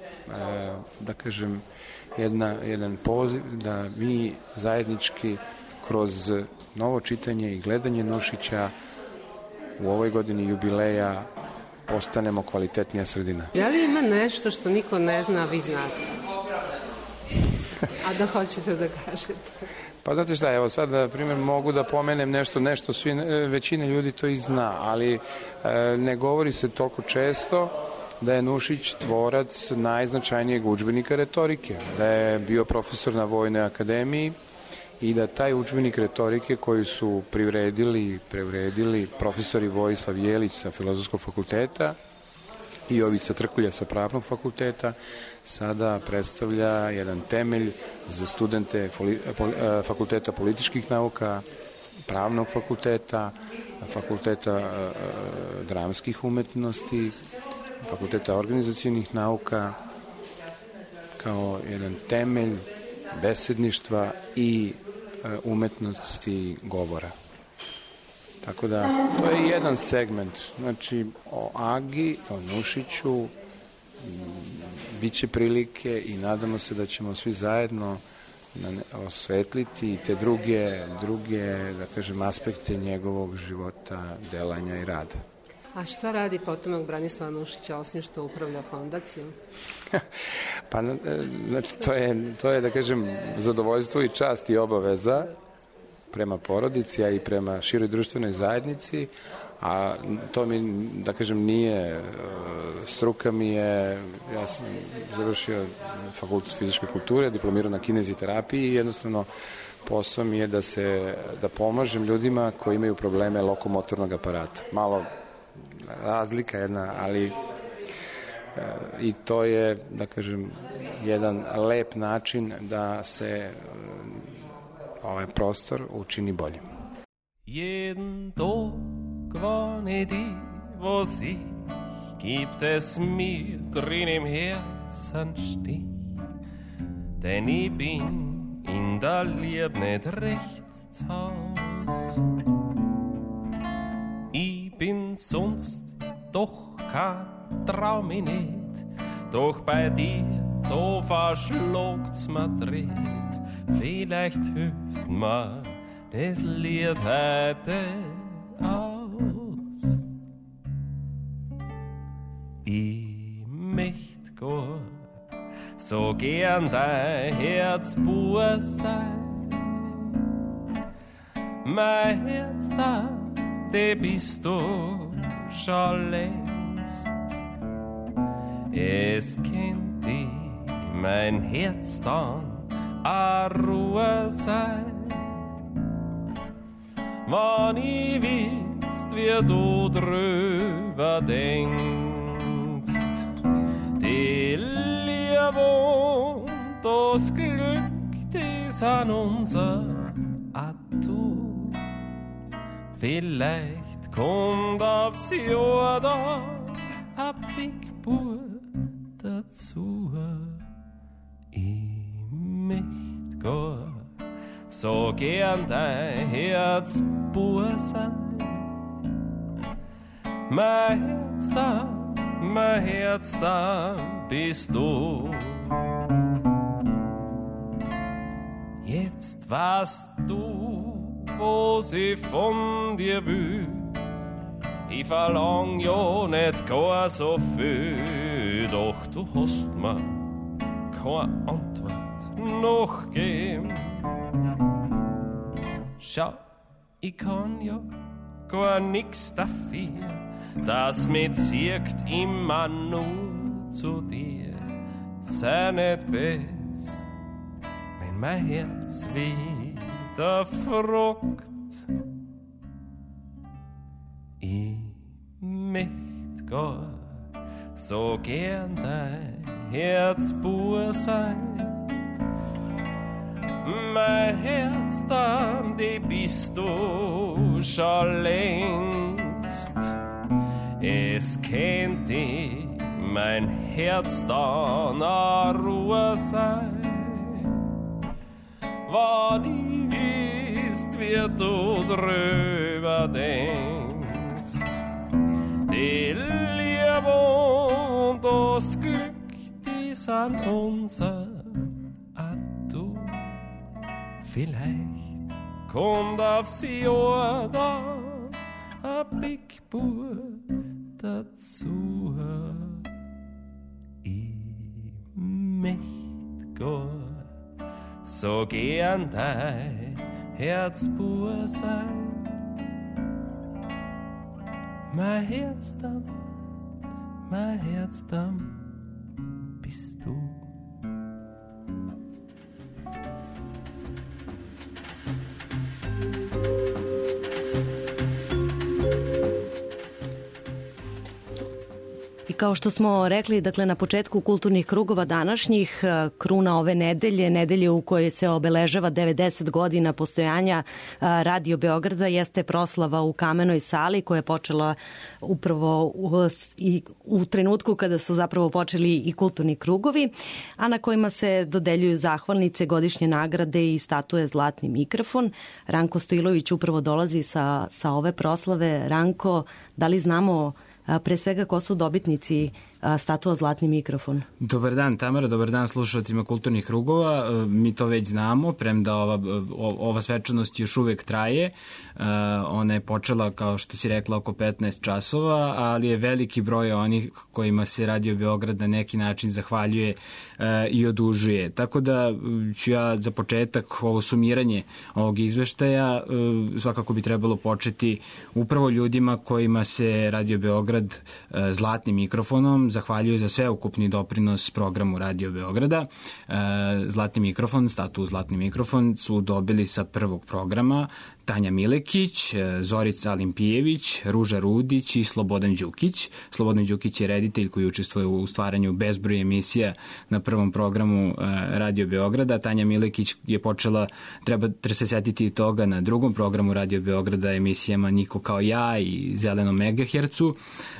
da kažem, jedna, jedan poziv da mi zajednički kroz novo čitanje i gledanje Nušića u ovoj godini jubileja postanemo kvalitetnija sredina. Da li ima nešto što niko ne zna, a vi znate? A da hoćete da kažete? Pa znate šta, evo sad, na primjer, mogu da pomenem nešto, nešto, svi, većina ljudi to i zna, ali e, ne govori se toliko često da je Nušić tvorac najznačajnijeg udžbenika retorike, da je bio profesor na Vojnoj akademiji i da taj udžbenik retorike koji su privredili, prevredili profesori Vojislav Jelić sa Filozofskog fakulteta i Jovica Trkulja sa Pravnog fakulteta sada predstavlja jedan temelj za studente Fakulteta političkih nauka, Pravnog fakulteta, Fakulteta dramskih umetnosti, Fakulteta organizacionih nauka, kao jedan temelj besedništva i umetnosti govora. Tako da, to je jedan segment. Znači, o Agi, o Nušiću, bit će prilike i nadamo se da ćemo svi zajedno osvetliti te druge, druge, da kažem, aspekte njegovog života, delanja i rada. A šta radi potomak Branislava Nušića, osim što upravlja fondacijom? Pa, znači, to je, to je, da kažem, zadovoljstvo i čast i obaveza prema porodici, a i prema široj društvenoj zajednici, a to mi, da kažem, nije, struka mi je, ja sam završio fakultet fizičke kulture, diplomirao na kineziterapiji i jednostavno posao mi je da se, da pomažem ljudima koji imaju probleme lokomotornog aparata. Malo razlika jedna, ali i to je, da kažem, jedan lep način da se ovaj prostor učini boljim. Jeden Tag, wann ich dich, was ich, gibt es mir drin im Herzen Stich, denn ich bin in der Liebe nicht recht zu Haus. Ich bin sonst doch kein Traum ich nicht, doch bei dir, da verschlagt's mir dreht. Vielleicht hilft mir das Lied heute aus. Ich möcht gar so gern dein Herzbuhr sein. Mein Herz da, de bist du schon längst. Es kennt dich mein Herz dann a Ruhe sein. Wann ich wisst, wie du drüber denkst, die Liebe und das Glück, die sind unser Atu. Vielleicht kommt aufs Jahr da a Big Bur dazu. Ich möcht gar so gern dein Herzbuhr sein. Mein Herz da, mein Herz da bist du. Jetzt weißt du, was ich von dir will. Ich verlang ja nicht gar so viel, doch du hast mir keine Antwort noch geben. Schau, ich kann ja gar nix dafür, dass mich zirkt immer nur zu dir. Sei nicht böse, wenn mein Herz wieder fragt. Ich möcht gar so gern dein Herzbur sein. Mein Herz, dann, die bist du schon längst. Es kennt dich, mein Herz dann a Ruhe sein. Wann ich wisst, wie du drüber denkst. Die Liebe und das Glück, die sind unser. Ah, du, vielleicht kommt aufs Jahr da ein Big Bur dazu. Ich möcht gar so gern dein Herzbur sein. Mein Herzdamm, mein Herzdamm bist du. I kao što smo rekli, dakle, na početku kulturnih krugova današnjih, kruna ove nedelje, nedelje u kojoj se obeležava devedeset godina postojanja Radio Beograda, jeste proslava u Kamenoj sali koja je počela upravo u, i u trenutku kada su zapravo počeli i kulturni krugovi, a na kojima se dodeljuju zahvalnice, godišnje nagrade i statue Zlatni mikrofon. Ranko Stojilović upravo dolazi sa, sa ove proslave. Ranko, da li znamo pre svega ko su dobitnici statua Zlatni mikrofon? Dobar dan, Tamara, dobar dan slušalcima kulturnih krugova. Mi to već znamo, premda ova, ova svečanost još uvek traje. Ona je počela, kao što si rekla, oko petnaest časova, ali je veliki broj onih kojima se Radio Beograd na neki način zahvaljuje i odužuje. Tako da ću ja za početak ovo sumiranje ovog izveštaja svakako bi trebalo početi upravo ljudima kojima se Radio Beograd Zlatnim mikrofonom zahvaljuju za sveukupni doprinos programu Radio Beograda. Zlatni mikrofon, statu Zlatni mikrofon su dobili sa prvog programa Tanja Milekić, Zorica Alimpijević, Ruža Rudić i Slobodan Đukić. Slobodan Đukić je reditelj koji učestvuje u stvaranju bezbroj emisija na prvom programu Radio Beograda. Tanja Milekić je počela, treba se setiti i toga, na drugom programu Radio Beograda emisijama Niko kao ja i Zelenom megahercu.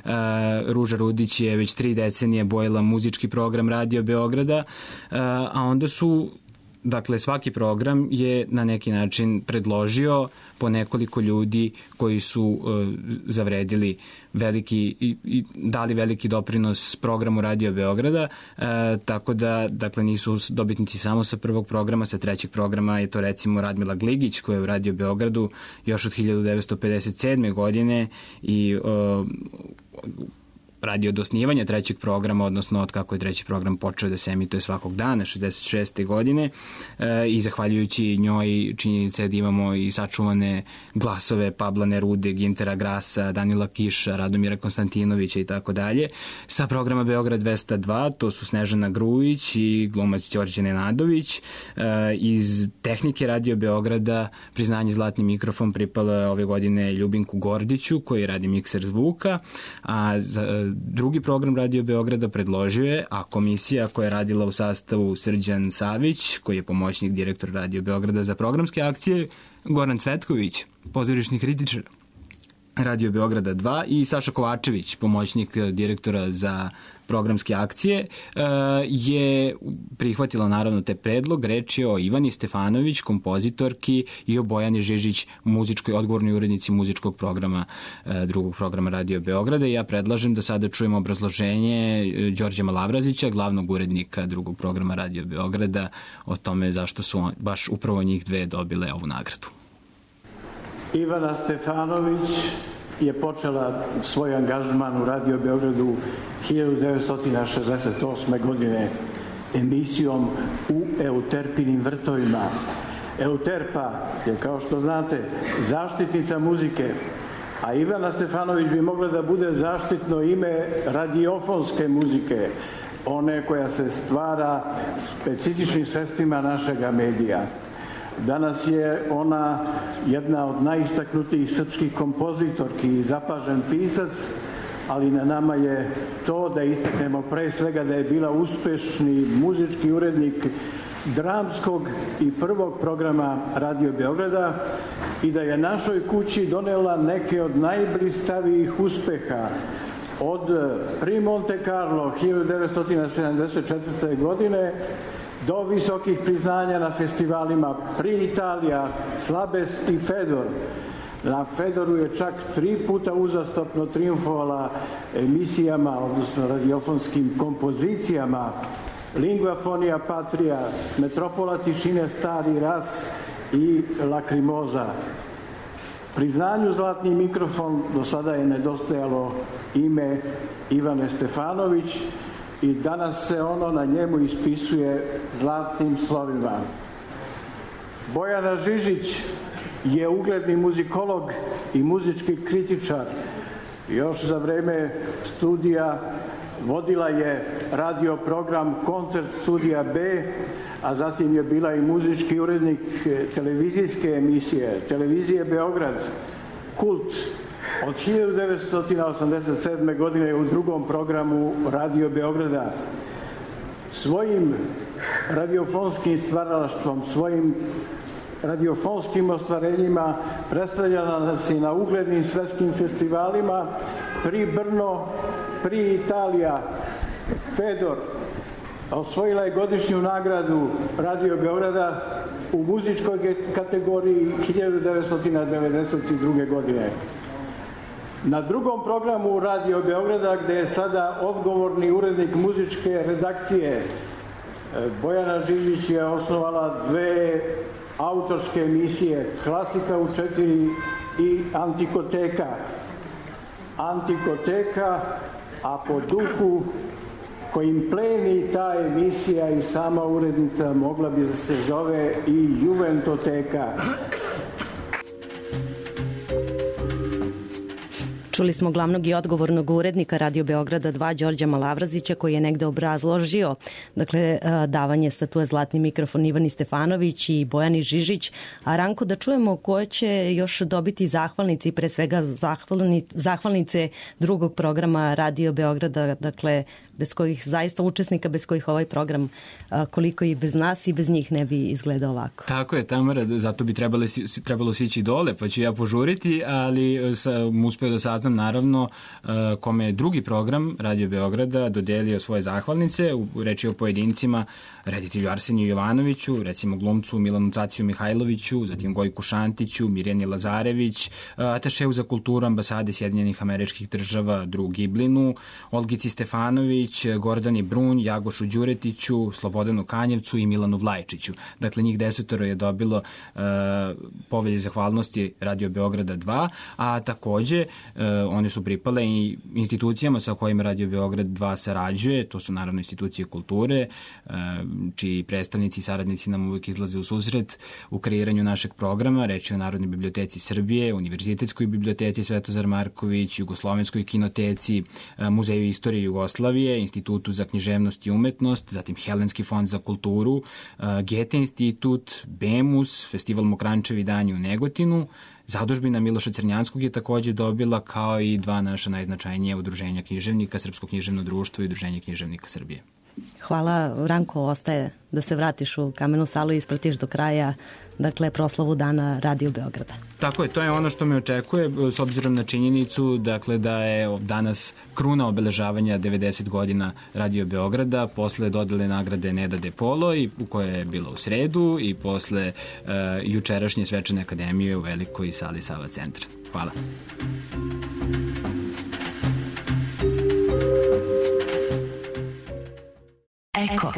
Ruža Rudić je već tri decenije bojila muzički program Radio Beograda, a onda su Dakle, svaki program je na neki način predložio po nekoliko ljudi koji su uh, zavredili veliki i, i dali veliki doprinos programu Radio Beograda, uh, tako da, dakle, nisu dobitnici samo sa prvog programa, sa trećeg programa je to recimo Radmila Gligić koja je u Radio Beogradu još od hiljadu devetsto pedeset sedme godine i uh, radio od osnivanja trećeg programa, odnosno od kako je treći program počeo da se emituje svakog dana, šezdeset šeste godine, e, i zahvaljujući njoj činjenica je da imamo i sačuvane glasove Pabla Nerude, Gintera Grasa, Danila Kiša, Radomira Konstantinovića i tako dalje. Sa programa Beograd dvesta dva, to su Snežana Grujić i glumac Đorđe Nenadović. E, iz tehnike Radio Beograda priznanje Zlatni mikrofon pripalo je ove godine Ljubinku Gordiću, koji radi mikser zvuka, a za drugi program Radio Beograda predložio je, a komisija koja je radila u sastavu Srđan Savić, koji je pomoćnik direktora Radio Beograda za programske akcije, Goran Cvetković, pozorišni kritičar Radio Beograda dva i Saša Kovačević, pomoćnik direktora za programske akcije, je prihvatila naravno te predlog. Reč je o Ivani Stefanović, kompozitorki, i o Bojani Žižić, muzičkoj odgovornoj urednici muzičkog programa drugog programa Radio Beograda. Ja predlažem da sada čujemo obrazloženje Đorđa Malavrazića, glavnog urednika drugog programa Radio Beograda, o tome zašto su on, baš upravo njih dve dobile ovu nagradu. Ivana Stefanović je počela svoj angažman u Radio Beogradu hiljadu devetsto šezdeset osme godine emisijom U Euterpinim vrtovima. Euterpa je, kao što znate, zaštitnica muzike, a Ivana Stefanović bi mogla da bude zaštitno ime radiofonske muzike, one koja se stvara specifičnim sredstvima našega medija. Danas je ona jedna od najistaknutijih srpskih kompozitorki i zapažen pisac, ali na nama je to da istaknemo pre svega da je bila uspešni muzički urednik dramskog i prvog programa Radio Beograda i da je našoj kući donela neke od najblistavijih uspeha od pri Monte Carlo hiljadu devetsto sedamdeset četvrte. godine do visokih priznanja na festivalima Pri Italija, Slabes i Fedor. Na Fedoru je čak tri puta uzastopno triumfovala emisijama, odnosno radiofonskim kompozicijama Lingua Fonia Patria, Metropola tišine Stari ras i Lakrimoza. Priznanju Zlatni mikrofon do sada je nedostajalo ime Ivane Stefanović i danas se ono na njemu ispisuje zlatnim slovima. Bojana Žižić je ugledni muzikolog i muzički kritičar. Još za vreme studija vodila je radio program Koncert studija B, a zatim je bila i muzički urednik televizijske emisije Televizije Beograd, Kult. Od hiljadu devetsto osamdeset sedme. godine u drugom programu Radio Beograda. Svojim radiofonskim stvaralaštvom, svojim radiofonskim ostvarenjima predstavljala nas i na uglednim svetskim festivalima Pri Brno, Pri Italija, Fedor. Osvojila je godišnju nagradu Radio Beograda u muzičkoj kategoriji hiljadu devetsto devedeset druge. godine. Na drugom programu Radio Beograda, gde je sada odgovorni urednik muzičke redakcije, Bojana Žižić je osnovala dve autorske emisije, Klasika u četiri i Antikoteka. Antikoteka, a po duhu kojim pleni ta emisija i sama urednica mogla bi da se zove i Juventoteka. Čuli smo glavnog i odgovornog urednika Radio Beograda dva, Đorđa Malavrazića, koji je negde obrazložio dakle, davanje statue Zlatni mikrofon Ivani Stefanović i Bojani Žižić. A Ranko, da čujemo koje će još dobiti zahvalnici, pre svega zahvalni, zahvalnice drugog programa Radio Beograda, dakle, bez kojih zaista učesnika, bez kojih ovaj program, koliko i bez nas i bez njih ne bi izgledao ovako. Tako je, Tamara, zato bi trebalo, trebalo sići dole, pa ću ja požuriti, ali sam uspeo da saznam naravno kome je drugi program Radio Beograda dodelio svoje zahvalnice, u reči o pojedincima, reditelju Arseniju Jovanoviću, recimo glumcu Milanu Caciju Mihajloviću, zatim Gojku Šantiću, Mirjani Lazarević, atašeu za kulturu ambasade Sjedinjenih Američkih Država Dru Giblinu, Olgici Stefanović, Gordani Brunj, Jagošu Đuretiću, Slobodanu Kanjevcu i Milanu Vlajčiću. Dakle, njih desetoro je dobilo uh, povelje zahvalnosti Radio Beograda dva, a takođe uh, one su pripale i institucijama sa kojima Radio Beograd dva sarađuje, to su naravno institucije kulture, uh, čiji predstavnici i saradnici nam uvijek izlaze u susret u kreiranju našeg programa. Reč je o Narodnoj biblioteci Srbije, Univerzitetskoj biblioteci Svetozar Marković, Jugoslovenskoj kinoteci, uh, Muzeju istorije Jugoslavije, Institutu za književnost i umetnost, zatim Helenski fond za kulturu, Gete institut, Bemus, Festival Mokrančevi dani u Negotinu, Zadužbina Miloša Crnjanskog je takođe dobila, kao i dva naša najznačajnije udruženja književnika, Srpsko književno društvo i Udruženje književnika Srbije. Hvala, Ranko, ostaje da se vratiš u Kamenu salu i ispratiš do kraja, dakle, proslavu dana Radio Beograda. Tako je, to je ono što me očekuje, s obzirom na činjenicu, dakle, da je danas kruna obeležavanja devedeset godina Radio Beograda, posle dodele nagrade Neda De Polo, i u kojoj je bila u sredu, i posle uh, jučerašnje svečane akademije u velikoj sali Sava centra. Hvala. Eko.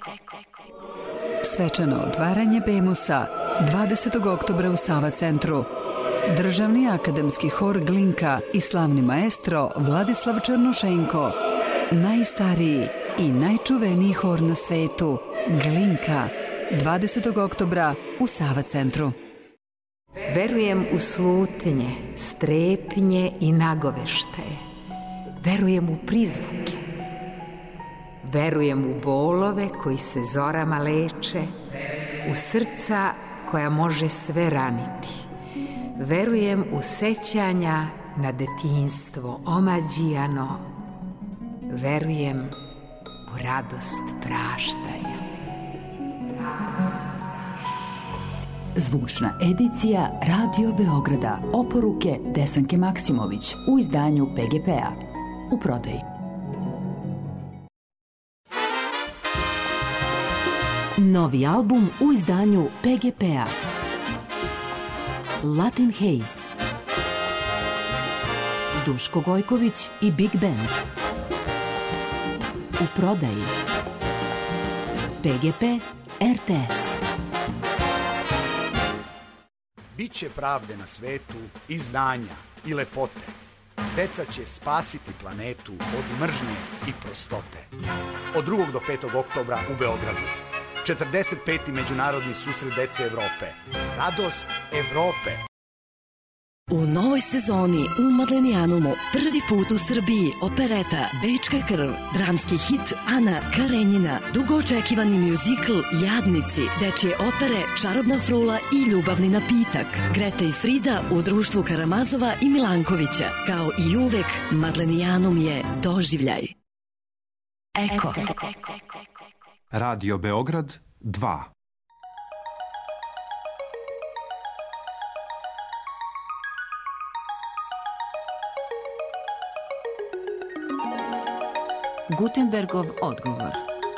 Svečano otvaranje Bemusa dvadesetog oktobra u Sava centru. Državni akademski hor Glinka i slavni maestro Vladislav Černošenko, najstariji i najčuveniji hor na svetu, Glinka, dvadesetog oktobra u Sava centru. Verujem u slutnje, strepnje i nagoveštaje. Verujem u prizvuke. Verujem u bolove koji se zorama leče, u srca koja može sve raniti. Verujem u sećanja na detinjstvo omađijano. Verujem u radost praštanja. Zvučna edicija Radio Beograda. Oporuke Desanke Maksimović u izdanju P G P-a. U prodaji. Novi album u izdanju P G P-a. Latin Haze. Duško Gojković i Big Band. U prodaji. P G P R T S. Biće pravde na svetu i znanja i lepote. Deca će spasiti planetu od mržnje i prostote. Od drugog do petog oktobra u Beogradu. četrdeset peti Međunarodni susret dece Evrope. Radost Evrope. U novoj sezoni u Madlenijanumu prvi put u Srbiji opereta Bečka krv, dramski hit Ana Karenjina, dugo očekivani mjuzikl Jadnici, dečje opere Čarobna frula i Ljubavni napitak, Greta i Frida u društvu Karamazova i Milankovića. Kao i uvek, Madlenijanum je doživljaj. Eko. Radio Beograd dva. Gutenbergov odgovor.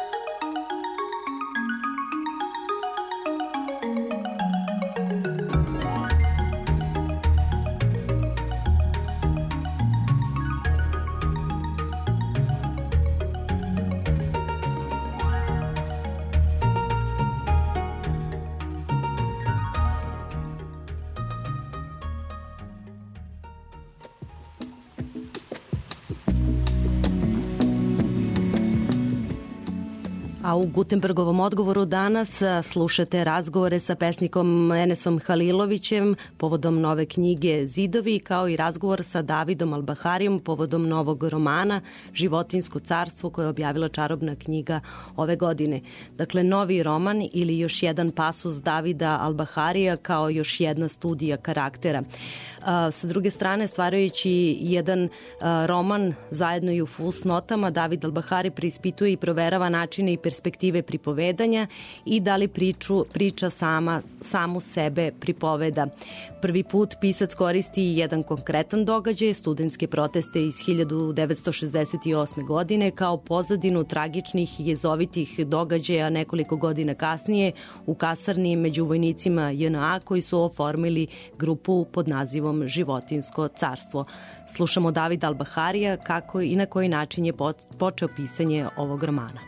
A u Gutenbergovom odgovoru danas slušate razgovore sa pesnikom Enesom Halilovićem povodom nove knjige Zidovi, kao i razgovor sa Davidom Albaharijom povodom novog romana Životinjsko carstvo, koje je objavila Čarobna knjiga ove godine. Dakle, novi roman ili još jedan pasus Davida Albaharija kao još jedna studija karaktera. Sa druge strane, stvarajući jedan roman zajedno i u fusnotama, David Albahari preispituje i proverava načine i perspektive pripovedanja i da li priču, priča sama, samu sebe pripoveda. Prvi put pisac koristi jedan konkretan događaj, studentske proteste iz hiljadu devetsto šezdeset osme. godine, kao pozadinu tragičnih i jezovitih događaja nekoliko godina kasnije u kasarni među vojnicima J N A koji su oformili grupu pod nazivom Životinjsko carstvo. Slušamo Davida Albaharija kako i na koji način je počeo pisanje ovog romana.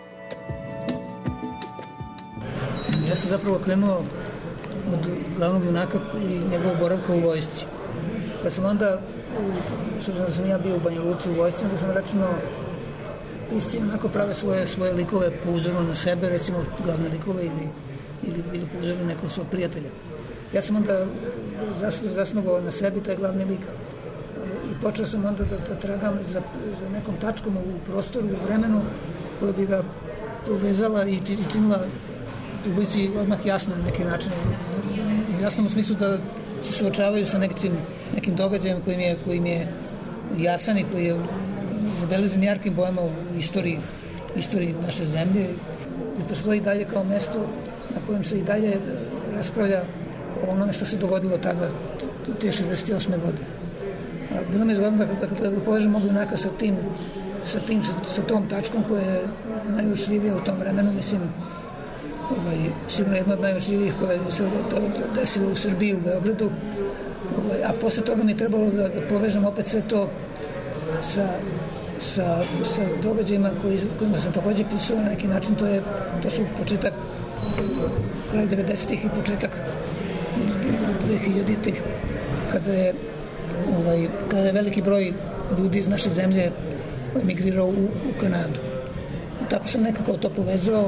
Ja sam zapravo krenuo od glavnog junaka i njegovog boravka u vojsci. Pa sam onda, s obzirom da sam ja bio u Banja Luci u vojsci, onda sam računao pisci onako prave svoje, svoje likove po uzoru na sebe, recimo glavne likove ili, ili, ili po uzoru nekog svog prijatelja. Ja sam onda zasnovao na sebi taj glavni lik i počeo sam onda da, da tragam za, za nekom tačkom u prostoru, u vremenu koja bi ga povezala i činila publici odmah jasno na neki način. Jasno u smislu da se suočavaju sa nekim, nekim događajem kojim je, kojim je jasan i koji je zabeležen jarkim bojama u istoriji, istoriji naše zemlje i postoji dalje kao mesto na kojem se i dalje raspravlja o onome što se dogodilo tada, te šezdeset osme. godine. A bilo mi je zgodno da, da, da povežem ovog junaka sa tim, sa, tim sa, sa tom tačkom koja je najušljivija u tom vremenu, mislim, ovaj, sigurno jedna od najušljivijih koja se desila u Srbiji, u Beogradu, ovaj, a posle toga mi je trebalo da, da povežem opet sve to sa, sa, sa događajima koji, kojima sam takođe pisao na neki način. To, je, to su početak kraj devedesetih i početak dvehiljaditih, kada je, ovaj, kada je veliki broj ljudi iz naše zemlje emigrirao u, u Kanadu. tako sam nekako to povezao.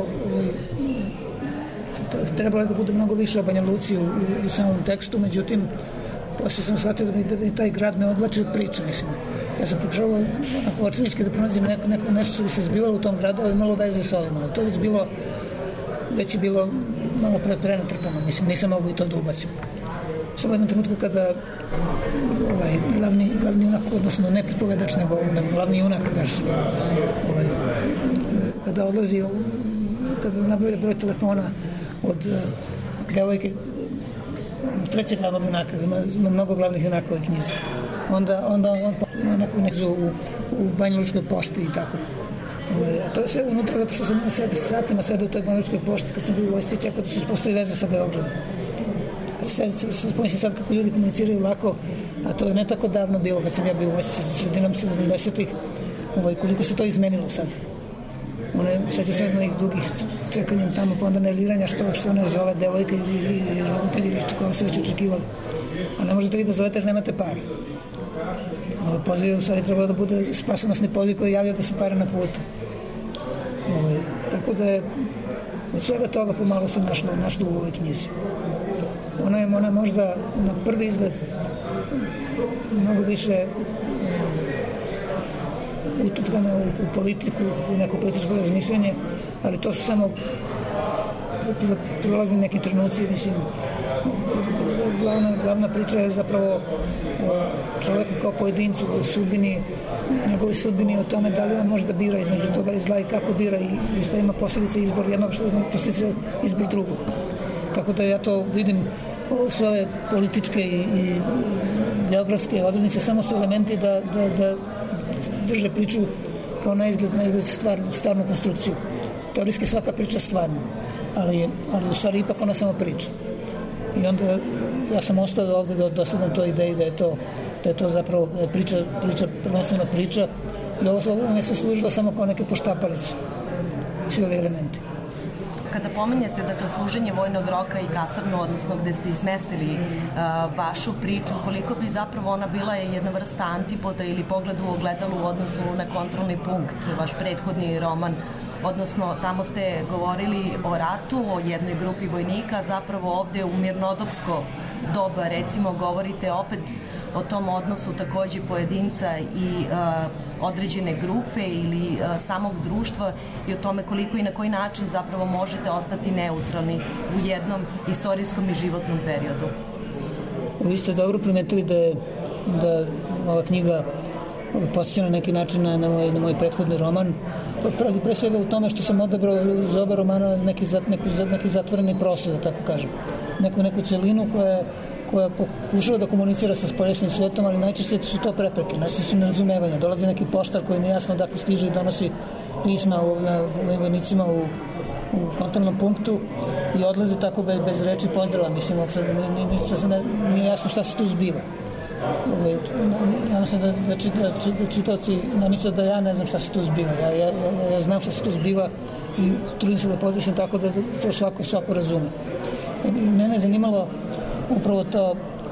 Trebalo je da bude mnogo više o Banja Luci u, u samom tekstu, međutim, posle sam shvatio da mi, da mi taj grad ne odlači od priče, mislim. Ja sam pokušao onako očinički da pronađem neko, neko nešto što bi se zbivalo u tom gradu, ali malo veze sa ovim. To je već bilo, već je bilo malo pre, prenatrpano, mislim, nisam mogu i to da ubacim. Samo u jednom trenutku kada ovaj, glavni, glavni junak, odnosno ne pripovedač, nego, nego glavni junak, daš, ovaj, kada odlazi, kada nabavlja broj telefona od uh, devojke, trećeg glavnog junaka, ima, ima mnogo glavnih junaka u ovoj knjizi. Onda, onda on onako nekzu u, u Banjalučkoj pošti i tako. A to je sve unutra, zato što sam sede satima sede u toj Banjalučkoj pošti kad sam bio u vojsci, čekao da se uspostavi veze sa Beogradom. Kad se spomnim se sad kako ljudi komuniciraju lako, a to je ne tako davno bilo kad sam ja bio u vojsci, sredinom sedamdesetih, ovaj, koliko se to izmenilo sad. One, sad će se jedno ih dugih s čekanjem tamo, pa onda nerviranja što, što ne zove devojka ili, ili, ili roditelji ili koga se već očekivali. A ne možete vi da zovete jer nemate pare. Ovo poziv u stvari trebalo da bude spasonosni poziv koji javlja da se pare na putu. Ovo, tako da je od svega toga pomalo se našlo, našlo u ovoj knjizi. Ona je, ona možda na prvi izgled mnogo više ututkana u, u politiku i neko političko razmišljanje, ali to su samo prolazni neki trenuci, mislim. Glavna, glavna priča je zapravo o čoveku kao pojedincu, o sudbini, njegovoj sudbini, o tome da li on može da bira između dobar i zla i kako bira i, i šta ima posljedice izbor jednog, šta ima posljedice izbor drugog. Tako da ja to vidim, sve ove političke i, i geografske odrednice samo su elementi da, da, da drže priču kao na izgled, na izgled stvarnu, stvarnu konstrukciju. Teorijski svaka priča stvarna, ali, ali u stvari ipak ona samo priča. I onda ja sam ostao ovde do, dosadno toj ideji da je to, da je to zapravo priča, priča, prvenstveno priča i ovo, ovo me se služilo samo kao neke poštapalice, svi ovi elementi. Kada pomenjete dakle, služenje vojnog roka i kasarnu, odnosno gde ste ismestili uh, vašu priču, koliko bi zapravo ona bila jedna vrsta antipoda ili pogled u ogledalu u odnosu na kontrolni punkt, vaš prethodni roman, odnosno tamo ste govorili o ratu, o jednoj grupi vojnika, zapravo ovde u mirnodopsko doba, recimo, govorite opet o tom odnosu takođe pojedinca i uh, određene grupe ili uh, samog društva i o tome koliko i na koji način zapravo možete ostati neutralni u jednom istorijskom i životnom periodu. Vi ste dobro primetili da je da ova knjiga posjeća na neki način na, na, moj, na moj prethodni roman. Pravi pre svega u tome što sam odabrao za oba romana neki, neku, neki zatvoreni prostor, da tako kažem. Neku, neku celinu koja, koja pokušava da komunicira sa spolješnjim svetom, ali najčešće su to prepreke, najčešće su nerazumevanja. Dolazi neki poštar koji nejasno dakle stiže i donosi pisma u, u vojnicima u, u kontrolnom punktu i odlaze tako bez, bez reči pozdrava. Mislim, nije, nije jasno šta se tu zbiva. Nadam se da, da, da, da čitaoci ne misle da ja ne znam šta se tu zbiva. Ja, ja, ja, ja znam šta se tu zbiva i trudim se da podlišem tako da to svako, svako razume. I mene je zanimalo upravo to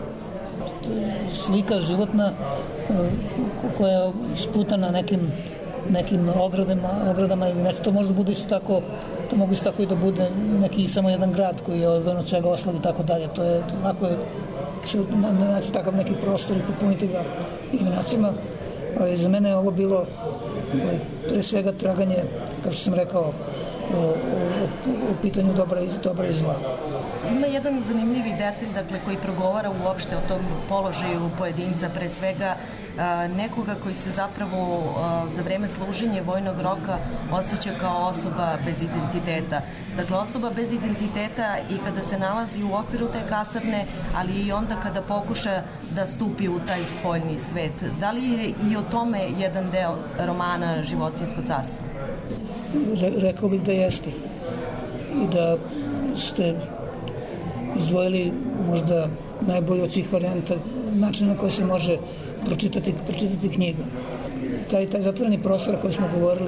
slika životna koja je sputana nekim, nekim ogradama, ogradama ili nešto. To može da bude isto tako, to mogu isto tako i da bude neki samo jedan grad koji je od ono čega oslavi i tako dalje. To je ovako je se naći takav neki prostor i popuniti ga iluminacijama, ali za mene je ovo bilo pre svega traganje, kao što sam rekao, o, o, o pitanju dobra i, dobra i zla. Ima jedan zanimljivi detalj dakle, koji progovara uopšte o tom položaju pojedinca, pre svega a, nekoga koji se zapravo a, za vreme služenja vojnog roka osjeća kao osoba bez identiteta. Dakle, osoba bez identiteta i kada se nalazi u okviru te kasarne, ali i onda kada pokuša da stupi u taj spoljni svet. Da li je i o tome jedan deo romana Životinjsko carstvo? Re, rekao bih da jeste. I da ste izdvojili možda najbolje od svih varijanta načina na koji se može pročitati, pročitati knjiga. Taj, taj zatvoreni prostor koji smo govorili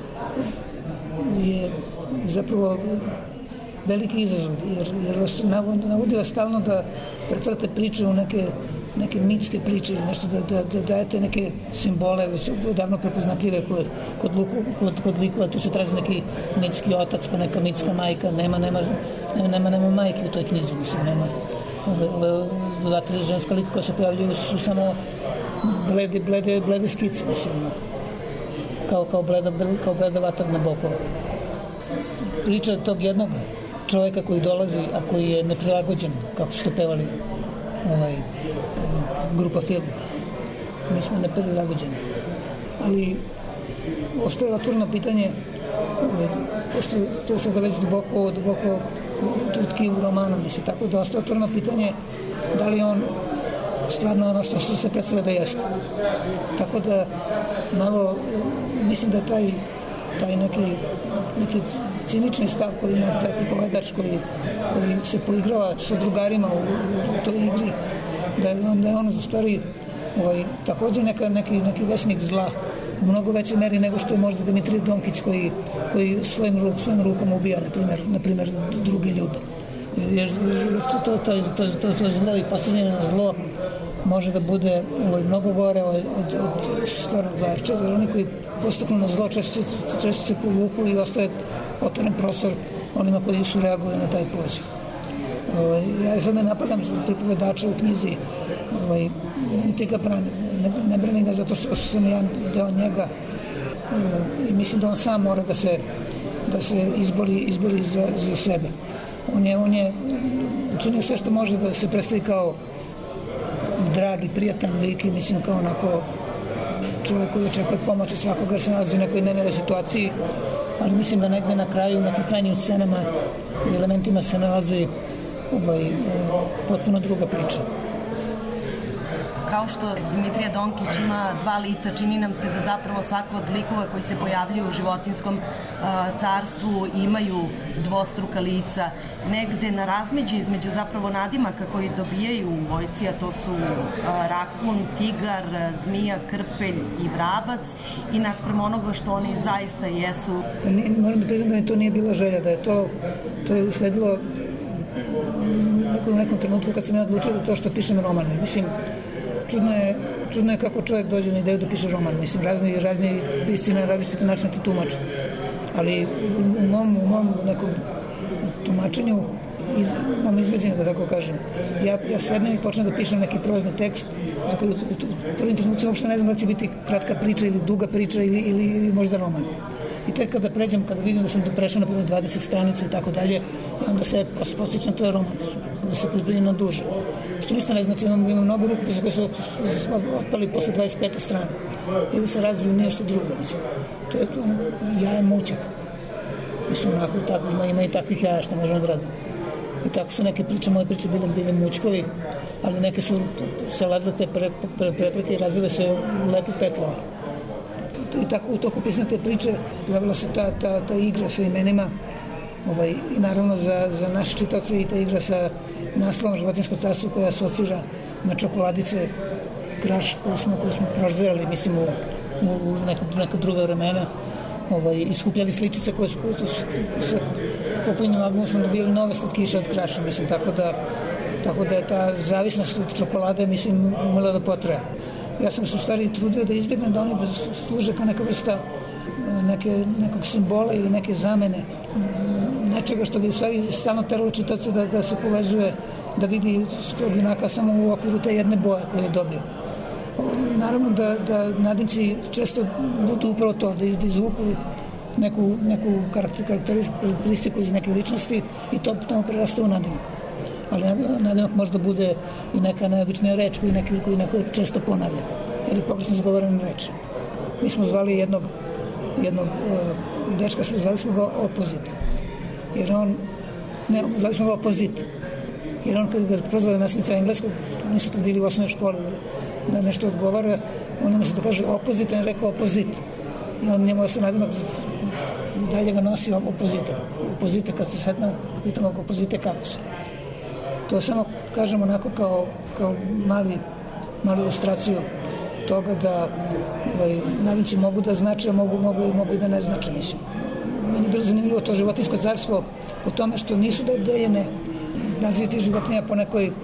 je zapravo veliki izazov, jer, jer vas navodi vas stalno da pretvarate priče u neke neke mitske priče, nešto da, da, da dajete neke simbole davno prepoznatljive kod, kod, luku, kod, kod likova, tu se traži neki mitski otac, pa neka mitska majka, nema, nema, nema, nema, nema majke u toj knjizi, mislim, nema. Ove, ove, dva, tri ženska lika koja se pojavljuju su samo blede, blede, blede skice, mislim, kao, kao bleda, kao bleda vatrna bokova. Priča tog jednog čovjeka koji dolazi, a koji je neprilagođen, kako su to pevali ovaj, grupa film. Mi smo neprilagođeni. Ali ostaje otvoreno pitanje, pošto to se da već duboko, duboko u tkivu romana, misli, tako da ostaje otvoreno pitanje da li on stvarno ono što se predstavlja da jeste. Tako da malo, mislim da taj, taj neki, neki cinični stav koji ima taj pripovedač koji, koji se poigrava sa drugarima u, u toj igri, da je on, da je on u stvari ovaj, također neka, neki, neki vesnik zla u mnogo većoj meri nego što je možda Dimitrije Donkić koji, koji svojim, ruk, svojim rukom ubija, na primjer, na primjer drugi ljude. Jer to, to, to, to, to, to zlo i postavljanje na zlo može da bude ovaj, mnogo gore od, od, od stvarnog zla. Jer oni koji postaknu na zlo često, često se povuku i ostaje otvoren prostor onima koji su reagovali na taj poziv. Ovaj, ja sad ne napadam pripovedača u knjizi, ovaj, niti ga branim, ne, ne branim ga zato što sam ja deo njega i mislim da on sam mora da se, da se izbori, izbori za, za sebe. On je, on je učinio sve što može da se predstavi kao dragi, prijatan lik i mislim kao onako čovjek koji očekuje pomoć od svakoga jer se nalazi u nekoj nemiloj situaciji, ali mislim da negde na kraju, na krajnjim scenama i elementima se nalazi ovaj, potpuno druga priča. Kao što Dimitrija Donkić ima dva lica, čini nam se da zapravo svako od likova koji se pojavljuju u životinskom uh, carstvu imaju dvostruka lica. Negde na razmeđi između zapravo nadimaka koji dobijaju u vojsci, a to su uh, rakun, tigar, zmija, krpelj i vrabac i naspram onoga što oni zaista jesu. Moram da priznam da to nije bila želja, da je to, to je usledilo u nekom trenutku kad sam ja odlučio da to što pišem roman. Mislim, Čudno je, čudno je kako čovjek dođe na ideju da piše roman. Mislim, razni, razni pisci na različite načine to tumače. Ali u mom, u mom nekom tumačenju, iz, u mom izveđenju, da tako kažem, ja, ja sednem i počnem da pišem neki prozni tekst za koji u prvim trenutcima uopšte ne znam da će biti kratka priča ili duga priča ili, ili, ili možda roman. I tek kada pređem, kada vidim da sam prešao na primjer dvadeset stranica i tako dalje, onda se postičem, to je roman, da se pripremim na duže. Što ništa ne znači, imam, imam mnogo rukopisa koji su otpali posle dvadeset pete strane. Ili se razviju nešto drugo, mislim. To je to, jaje mućak. Mislim, onako, tako, ima, ima i takvih jaja što možemo da radimo. I tako su neke priče, moje priče bile, bile mućkovi, ali neke su se ladile te pre, pre, prepreke i razvile se u lepu petlu. I tako u toku pisanja te priče pojavila se ta, ta, ta igra sa imenima, ovaj, i naravno za, za naše čitaoce i ta igra sa naslovom Životinjsko carstvo koja asocira na čokoladice, kraš koju smo, koju smo prožderali, mislim, u, u, u neko, neko druga vremena, ovaj, iskupljali sličice koje su, koje su sa popunjenim albumom smo dobili nove slatkiše od kraša, mislim, tako da, tako da je ta zavisnost od čokolade, mislim, umela da potraja. Ja sam se u stvari trudio da izbjegnem da oni služe kao neka vrsta neke, nekog simbola ili neke zamene, nečega što bi u stvari stalno teralo čitaoca da, da se povezuje, da vidi tog junaka samo u okviru te jedne boje koje je dobio. Naravno da, da nadimci često budu upravo to, da, da izvuku neku, neku karakteristiku iz neke ličnosti i to tamo prerasta u nadimak. Ali nadimak možda bude i neka neobična reč koju, neki, koju neko često ponavlja ili pogrešno izgovorena reč. Mi smo zvali jednog, jednog uh, dečka, smo, zvali smo ga opozit. Jer on, ne, zvali smo ga opozit. Jer on kada ga prozvala nastavnica engleskog, nisu tad bili u osnovnoj školi da nešto odgovara, on nema se da kaže opozit, on je rekao opozit. I on njemu ostao nadimak, dalje ga nosi opozite. Opozite, kad se setnemo, pitamo opozite kako se. To samo kažem onako kao, kao mali, mali ilustraciju toga da ovaj, nadimci mogu da znače, a mogu, mogu, mogu i da ne znače, mislim. Meni je bilo zanimljivo to životinjsko carstvo po tome što nisu da dejene naziviti životinja po nekoj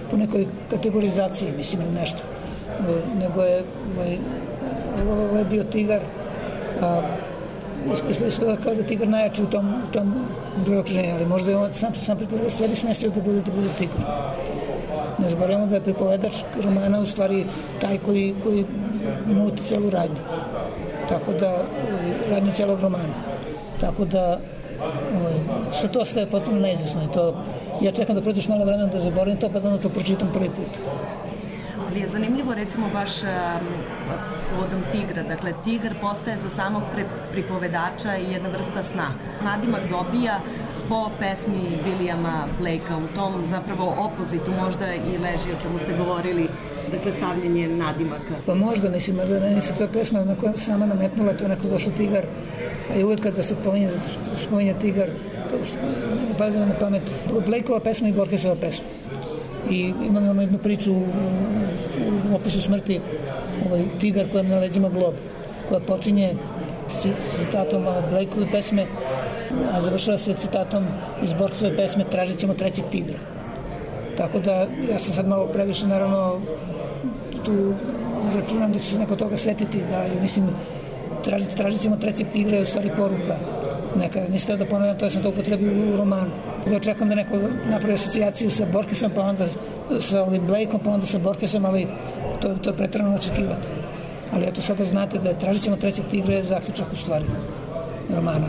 po nekoj kategorizaciji, mislim, nešto. Nego je ovaj, ovo je bio tigar, a ispada kao da tigar najjači u tom, u tom broju okruženja, ali možda je on sam, sam pripoveda sebi smestio da bude, da bude tigar. Ne zaboravimo da je pripovedač romana u stvari taj koji, koji muti celu radnju. Tako da, radnju celog romana. Tako da, sve to sve je potpuno neizvesno. To, ja čekam da prođeš malo vremena da zaboravim to, pa da onda to pročitam prvi put. Ali je zanimljivo, recimo, baš povodom tigra. Dakle, tigar postaje za samog pre, pripovedača i jedna vrsta sna. Nadimak dobija po pesmi Williama Blakea, u tom zapravo opozitu možda i leži o čemu ste govorili, dakle, stavljanje nadimaka. Pa možda, mislim, da ne se to pesma na koja sama nametnula, to je neko došao tigar, a i uvek kada se pominje, spominje tigar, ne pada na pamet, Blakeova pesma i Borgesova pesma. I imamo jednu priču u, u opisu smrti, ovaj tigar kojem na leđima glob, koja počinje citatom Blakeove pesme, a završava se citatom iz Borgesove pesme Tražit ćemo trećeg tigra. Tako da ja sam sad malo previše, naravno, tu računam da će se neko toga setiti, da je, mislim, tražit, tražit ćemo trećeg tigra je u stvari poruka neka, niste da ponavljam, to sam to upotrebio u romanu. Da očekam da neko napravi asocijaciju sa Borgesom, pa onda sa ovim Blakeom, pa onda sa Borgesom, ali to, to je pretrano očekivati. Ali eto, sada znate da je tražit ćemo trećeg tigra je zaključak u stvari romana.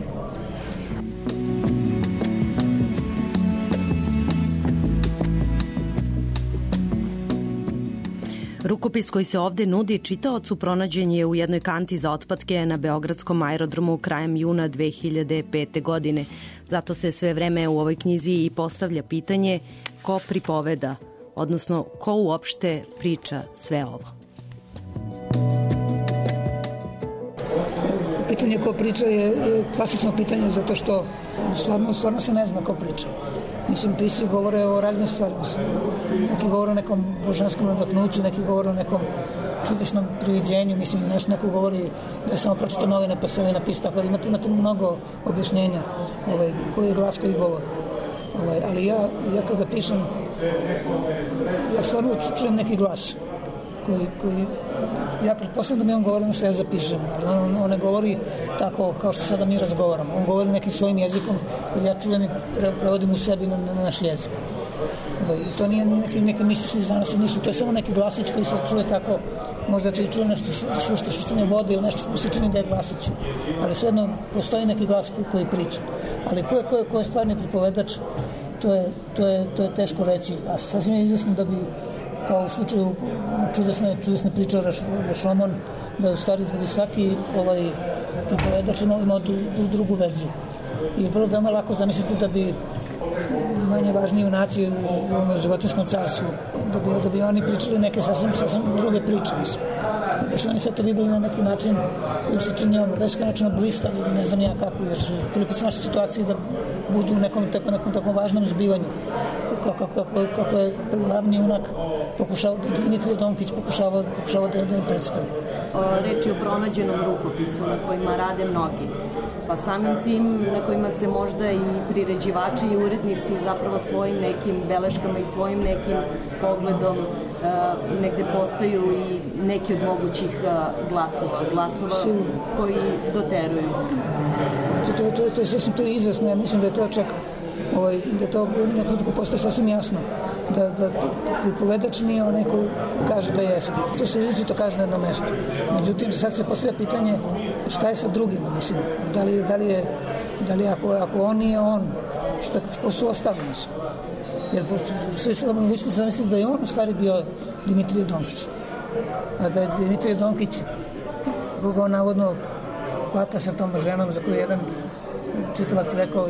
Rukopis koji se ovde nudi čitaocu pronađen je u jednoj kanti za otpadke na Beogradskom aerodromu krajem juna dve hiljade pete. godine. Zato se sve vreme u ovoj knjizi i postavlja pitanje ko pripoveda, odnosno ko uopšte priča sve ovo. Pitanje ko priča je klasično pitanje zato što stvarno, stvarno se ne zna ko priča. Mislim, pisci govore o raznim stvarima. Neki govore o nekom božanskom nadahnuću, neki govore o nekom čudesnom priviđenju, mislim, nešto neko govori da je samo pročito novine pa se ovaj napisa, tako da imate, imate mnogo objašnjenja ovaj, koji je glas koji govori. Ovaj, ali ja, ja kada pišem, ja stvarno čujem neki glas koji, koji ja pretpostavljam da mi on govori ono što ja zapišem, ali on, on ne govori tako kao što sada mi razgovaramo. On govori nekim svojim jezikom koji ja čujem i prevodim u sebi na, na naš jezik. I to nije neki, neki mistični zanos, ništa, to je samo neki glasić koji se čuje tako, možda ti čuje nešto šušte, šuštanje vode ili nešto koji se čini da je glasić. Ali svejedno postoji neki glas koji, koji priča. Ali ko je, ko je, ko je stvarni pripovedač, to je, to je, to je teško reći. A sasvim je izvesno da bi, kao u slučaju čudesne, čudesne priče o Rašomon, da je u stvari da bi svaki ovaj, pripovedač imao, imao drugu verziju. I vrlo veoma lako zamisliti da bi manje važniji junaci u ovom životinskom carstvu, da bi, da bi oni pričali neke sasvim, sasvim druge priče, mislim. Da su oni sve to videli na neki način koji se činio beskonačno blistav ili ne znam ja kako, jer su toliko su naše situacije da budu u nekom tako, nekom tako važnom zbivanju. Kako, kako, kako je glavni junak pokušao, Dimitrije Donkić pokušava, pokušava da je predstavi. Reč je o pronađenom rukopisu na kojima rade mnogi. Pa samim tim na kojima se možda i priređivači i urednici zapravo svojim nekim beleškama i svojim nekim pogledom uh, negde postaju i neki od mogućih uh, glasova, glasova koji doteruju. To, to, to, to je sasvim to je izvesno, ja mislim da je to čak ovaj, da to nekako postaje sasvim jasno da, da pripovedač nije onaj koji kaže da jeste. To se izričito kaže na jednom mestu. Međutim, sad se postavlja pitanje šta je sa drugima, mislim, da li, da li je, da li ako, ako on nije on, šta, ko su ostali, mislim. Jer sve se mogućno zamisliti da je on u stvari bio Dimitrije Donkić. A da je Dimitrije Donkić, koga on navodno hvata sa tom ženom za koju jedan čitalac rekao,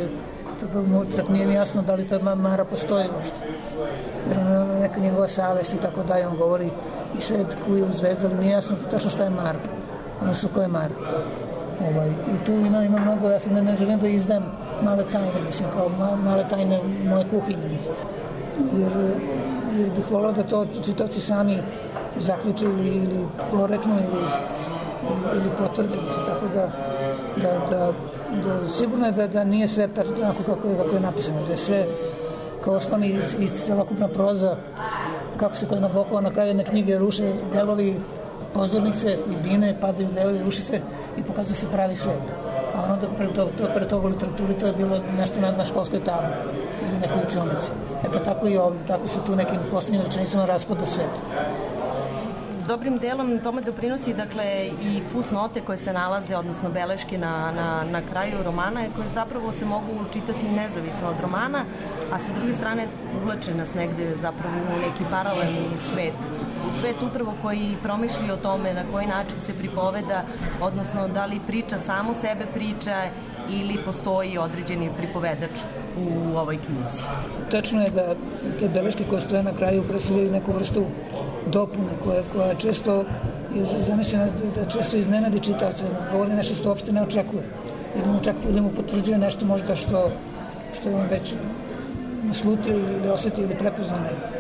čak nije mi jasno da li ta Mara postoji uopšte. Jer ona neka njegova savest i tako dalje, on govori i sve kuje u zvezdu, ali nije jasno tačno šta je Mara, odnosno ko je Mara. Ovaj, I tu ima, ima mnogo, ja sam ne, ne želim da izdajem male tajne, mislim, kao ma, male tajne moje kuhinje. Jer, jer bih volao da to čitavci sami zaključe ili, ili poreknu ili, ili, ili potvrde, mislim, tako da Da, da, da, sigurno je da, da nije sve onako kako je, kako je napisano, da je sve kao osnovni i celokupna proza, kako se kod Nabokova na kraju jedne knjige ruše delovi pozornice i bine, padaju delovi, ruši se i pokazuje se pravi svet. A ono da pre, to, to, pre toga u literaturi to je bilo nešto na, na školskoj tabli ili nekoj učionici. E pa tako i ovdje, tako se tu nekim poslednjim rečenicama raspada svet. Dobrim delom tome doprinosi dakle i fusnote koje se nalaze, odnosno beleške na, na, na kraju romana, koje zapravo se mogu čitati nezavisno od romana, a sa druge strane uvlače nas negde zapravo u neki paralelni svet. U svet upravo koji promišlji o tome na koji način se pripoveda, odnosno da li priča samo sebe priča ili postoji određeni pripovedač u ovoj knjizi. Tačno je da te beleške koje stoje na kraju predstavljaju neku vrstu dopune koja, koja često je zamišljena da često iznenadi čitaoca, govori nešto što uopšte ne očekuje. Ili mu čak ili mu potvrđuje nešto možda što, što je on već naslutio ili osetio ili prepoznao.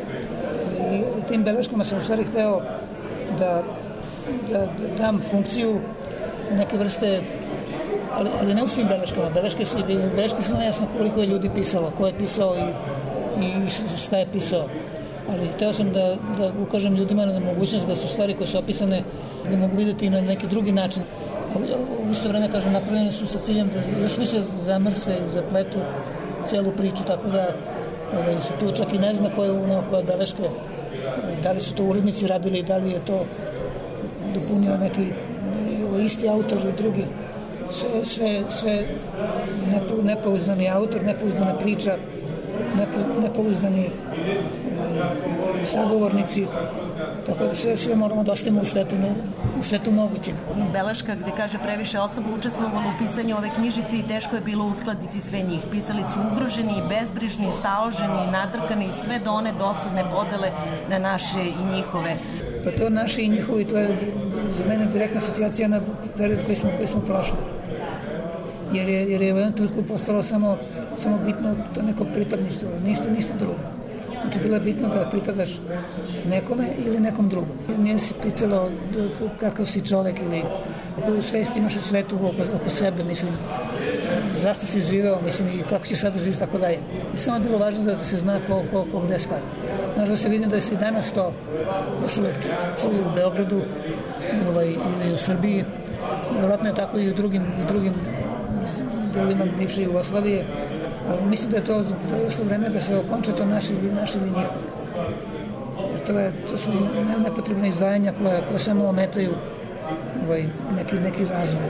I tim beleškama sam u stvari hteo da, da, da dam funkciju neke vrste, ali, ali ne u svim beleškama. Beleške su, beleške su nejasno koliko je ljudi pisalo, ko je pisao i, i šta je pisao. Ali hteo sam da, da ukažem ljudima na mogućnost da su stvari koje su opisane da mogu vidjeti na neki drugi način. U isto vreme, kažem, napravljene su sa ciljem da još više zamrse i zapletu celu priču, tako da ovaj, se tu čak i ne zna koje je koje beleške, da li su to urednici radili, da li je to dopunio neki isti autor ili drugi. Sve, sve, sve nepouzdani autor, nepouzdana priča, nepouzdani sagovornici, tako da sve, sve moramo da ostavimo u svetu, u svetu mogućeg. Beleška gde kaže previše osoba učestvovalo u pisanju ove knjižice i teško je bilo uskladiti sve njih. Pisali su ugroženi, bezbrižni, staloženi, nadrkani, sve do one dosadne podele na naše i njihove. Pa to naše i njihovi, to je za mene direktna asocijacija na period koji smo, koji smo prošli. Jer je, jer je u jednom trenutku postalo samo, samo bitno to neko pripadništvo, ništa, ništa drugo. Znači, bilo je bitno da pripadaš nekome ili nekom drugom. Nije se pitalo kakav si čovek ili koju svest imaš u svetu oko, oko sebe, mislim, zašto si živeo, mislim, i kako ćeš sada živjeti, tako dalje. I samo je bilo važno da se zna ko, ko, ko gde spada. Nažalost se vidim da se i danas to još uvek čuje u Beogradu ovaj, ili u Srbiji. Vjerojatno je tako i u drugim, u drugim delima bivše Jugoslavije. Ali mislim da je to došlo vreme da se okonča to naše ili naše ili njihovo. To, je, to su nepotrebne izdvajanja koja, koja samo ometaju ovaj, neki, neki razvoj.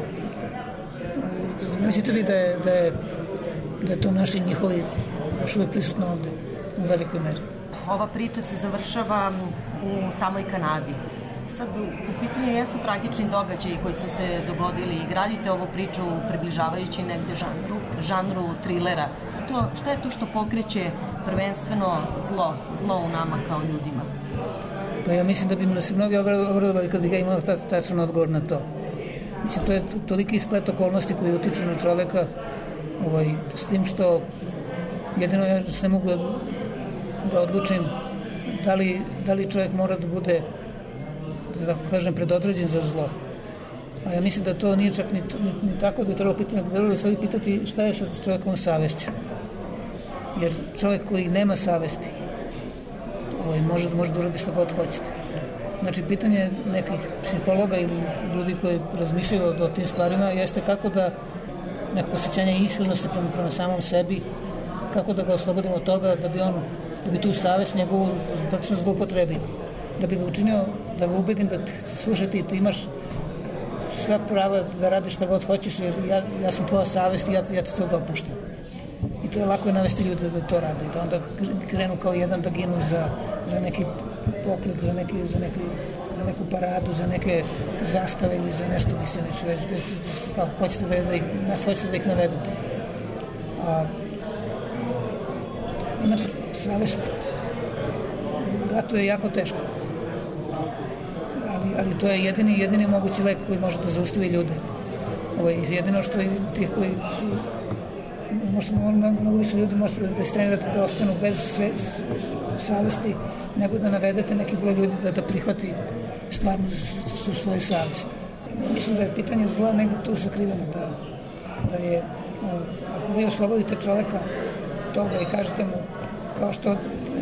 Mislite li da je, da je, da je to naši njihovi još uvijek prisutno ovde u velikoj meri? Ova priča se završava u samoj Kanadi. Sad, u pitanju jesu tragični događaji koji su se dogodili i gradite ovu priču približavajući negde žanru, žanru trilera. To, šta je to što pokreće prvenstveno zlo, zlo u nama kao ljudima? Pa ja mislim da bi se mnogi obradovali kad bi ga imao tačan odgovor na to. Mislim, to je toliki splet okolnosti koji utiču na čoveka, ovaj, s tim što jedino ja se ne mogu da odlučim da li, da li čovjek mora da bude, da kažem, predodređen za zlo. A ja mislim da to nije čak ni, ni, ni tako da je trebalo pitati, da je trebalo pitati šta je sa čovjekom savešću. Jer čovjek koji nema savesti ovaj, može, može da uradi što god hoćete. Znači, pitanje nekih psihologa ili ljudi koji razmišljaju o, o tim stvarima jeste kako da neko osjećanje iskrivnosti prema, prema samom sebi, kako da ga oslobodimo od toga da bi on, da bi tu savest njegovu praktično zloupotrebio. Da bi ga učinio, da ga ubedim da slušaj ti, ti imaš sva prava da radiš šta god hoćeš, jer ja, ja sam tvoja savest i ja, ja ti to dopuštam. I to je lako je navesti ljude da to rade, da onda krenu kao jedan da ginu za, za neki poklek, za, neki, za, neki, za neku paradu, za neke zastave ili za nešto, mislim, već, već, već kako hoćete da, da ih, nas hoćete da ih navedete. A imati savest, da, to je jako teško. Ali, ali to je jedini, jedini mogući lek koji može da zaustavi ljude. Ovo je jedino što ti koji su, možda mnogo više ljudi možete da istrenirate da ostanu bez sve, savesti, nego da navedete neki broj ljudi da, da prihvati stvarno su svoje savesti. Mislim da je pitanje zla negdje tu sakriveno, da, da je, ako vi oslobodite čoveka toga i kažete mu kao što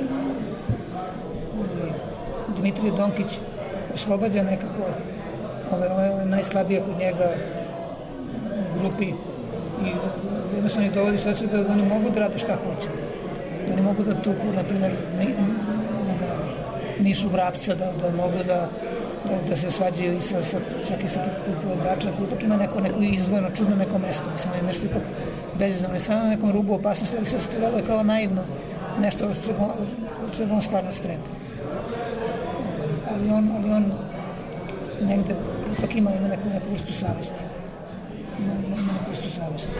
Dimitrije Donkić oslobađa nekako ove, ove najslabije kod njega u grupi i jednostavno ih dovodi sve da, da oni mogu da rade šta hoće. Da oni mogu da tuku, na primjer, Nišu Vrapca, da, da mogu da, da, da se svađaju i sa, sa, čak i sa pripovedača, koji ipak ima neko, neko izdvojeno, čudno neko mesto, mislim, je nešto ipak bezizno. Je sada na nekom rubu opasnosti, ali sve se to je kao naivno, nešto od čega, od čega on stvarno strepi. Ali on, ali on negde ipak ima, ima neku, neku vrstu savesti. Ima, ima neku vrstu savesti.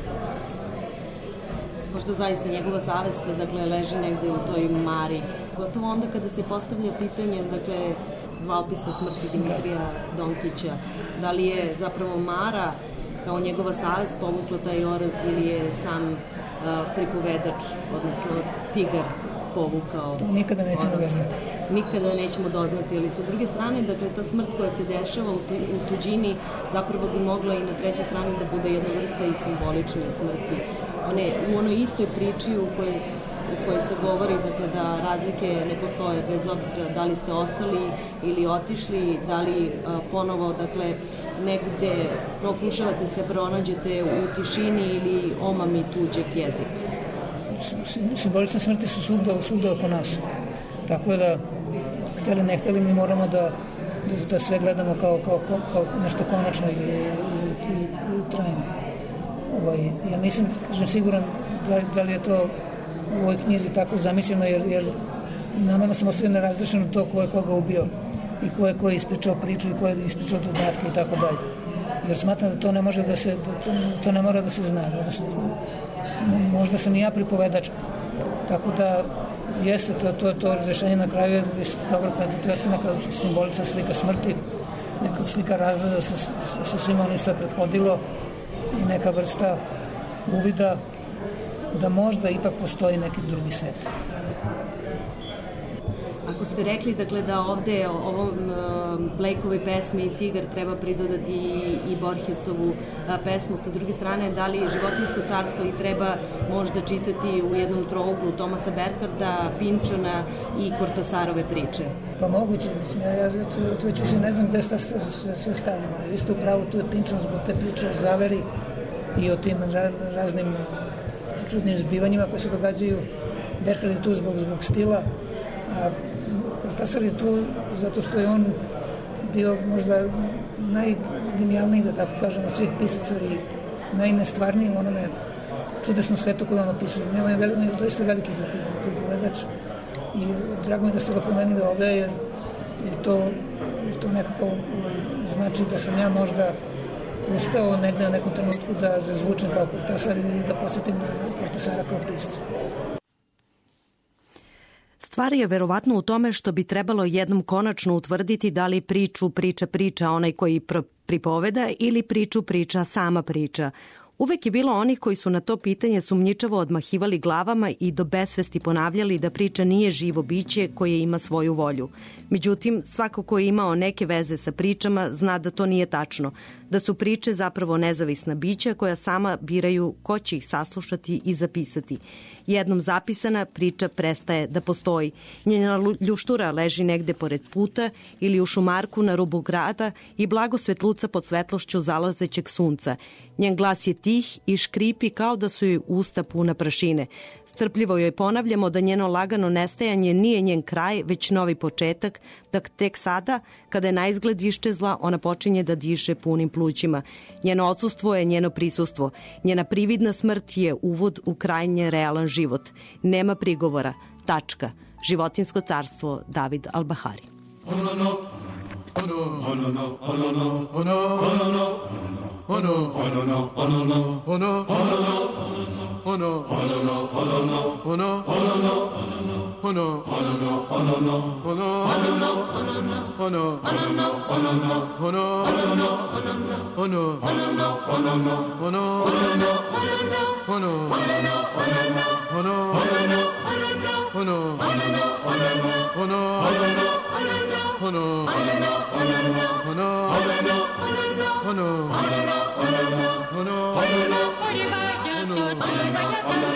Možda zaista njegova savest, dakle, leži negde u toj mari. Gotovo onda kada se postavlja pitanje, dakle, dva opisa smrti Dimitrija Donkića, da li je zapravo mara kao njegova savest povukla taj orez ili je sam uh, pripovedač, odnosno tigar povukao. To nikada nećemo doznati. Nikada nećemo doznati, ali sa druge strane, dakle, ta smrt koja se dešava u, tu, u tuđini zapravo bi mogla i na trećoj strani da bude jedna vrsta i simbolične smrti. One, u onoj istoj priči u kojoj, u kojoj se govori, dakle, da razlike ne postoje bez obzira da li ste ostali ili otišli, da li a, ponovo, dakle, negde pokušavate se pronađete u tišini ili omami tuđeg jezika. Simbolične smrti su svugda, svugda oko nas. Tako da, hteli ne hteli, mi moramo da, da sve gledamo kao, kao, kao nešto konačno i, i, i, i trajno. Ovaj, ja nisam, kažem, siguran da, da li je to u ovoj knjizi tako zamišljeno, jer, jer namerno sam ostavio nerazrešeno to ko je koga ubio i ko je ko je ispričao priču i ko je ispričao dodatke i tako dalje. Jer smatram da to ne može da se, da to, to ne mora da se zna. Da se, možda sam i ja pripovedač. Tako da jeste to, to, to rešenje na kraju je da ste dobro pameti, to jeste neka simbolična slika smrti, neka slika razlaza sa, sa, sa svima onim što je prethodilo i neka vrsta uvida da možda ipak postoji neki drugi svet. Ako ste rekli, dakle, da ovde ovom uh, Blakeovoj pesmi Tigar treba pridodati i, i Borgesovu uh, pesmu, sa druge strane, da li Životinjsko carstvo i treba možda čitati u jednom trouglu Tomasa Berharda, Pinčona i Kortasarove priče? Pa moguće, mislim, ja, ja to, to već više ne znam gde ste sve, sve stavljeno. Vi ste upravo, tu je Pinčon zbog te priče o zaveri i o tim ra, raznim čudnim zbivanjima koje se događaju. Berhard je tu zbog, zbog stila, a Kortasar je tu zato što je on bio možda najgenijalniji, da tako kažem, od svih pisaca i najnestvarniji u onome čudesnom svetu koje on opisuje. Nema je veliko, doista veliki pripovedač i drago mi da ste ga pomenuli ovde, jer to, to nekako znači da sam ja možda uspeo negde na nekom trenutku da zazvučem kao Kortasar ili da podsjetim na Kortasara kao pisca. Stvar je verovatno u tome što bi trebalo jednom konačno utvrditi da li priču priča priča onaj koji pr pripoveda ili priču priča sama priča. Uvek je bilo onih koji su na to pitanje sumnjičavo odmahivali glavama i do besvesti ponavljali da priča nije živo biće koje ima svoju volju. Međutim, svako ko je imao neke veze sa pričama zna da to nije tačno, da su priče zapravo nezavisna bića koja sama biraju ko će ih saslušati i zapisati. Jednom zapisana, priča prestaje da postoji. Njena ljuštura leži negde pored puta ili u šumarku na rubu grada i blago svetluca pod svetlošću zalazećeg sunca. Njen glas je tih i škripi kao da su joj usta puna prašine. Strpljivo joj ponavljamo da njeno lagano nestajanje nije njen kraj, već novi početak, da tek sada, kada je na izgled iščezla, ona počinje da diše punim plućima. Njeno odsustvo je njeno prisustvo. Njena prividna smrt je uvod u krajnje realan život. Nema prigovora. Tačka. Životinjsko carstvo, David Albahari. Ono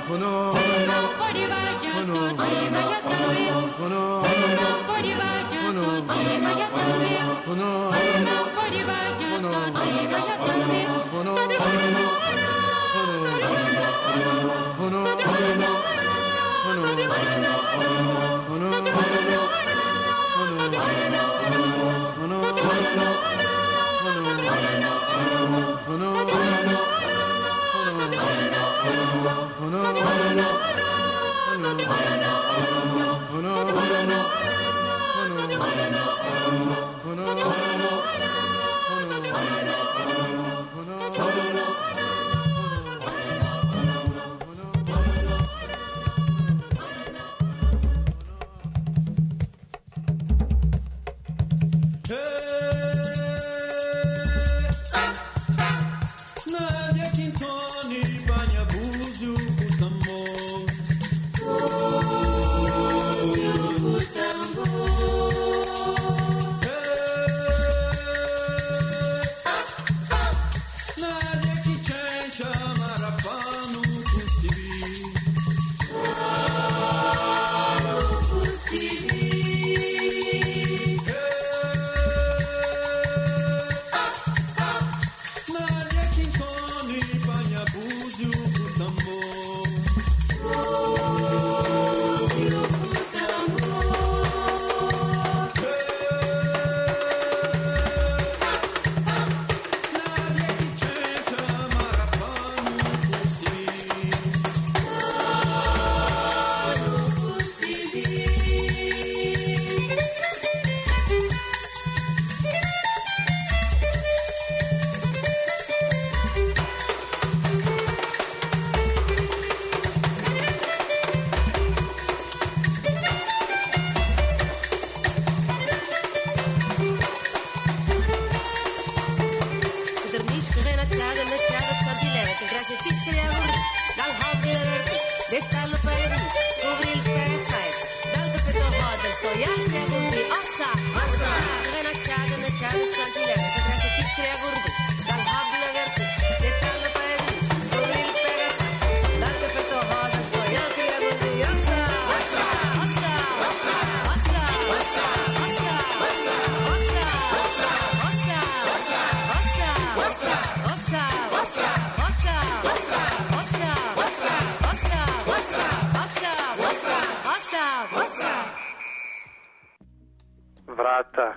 Vrata.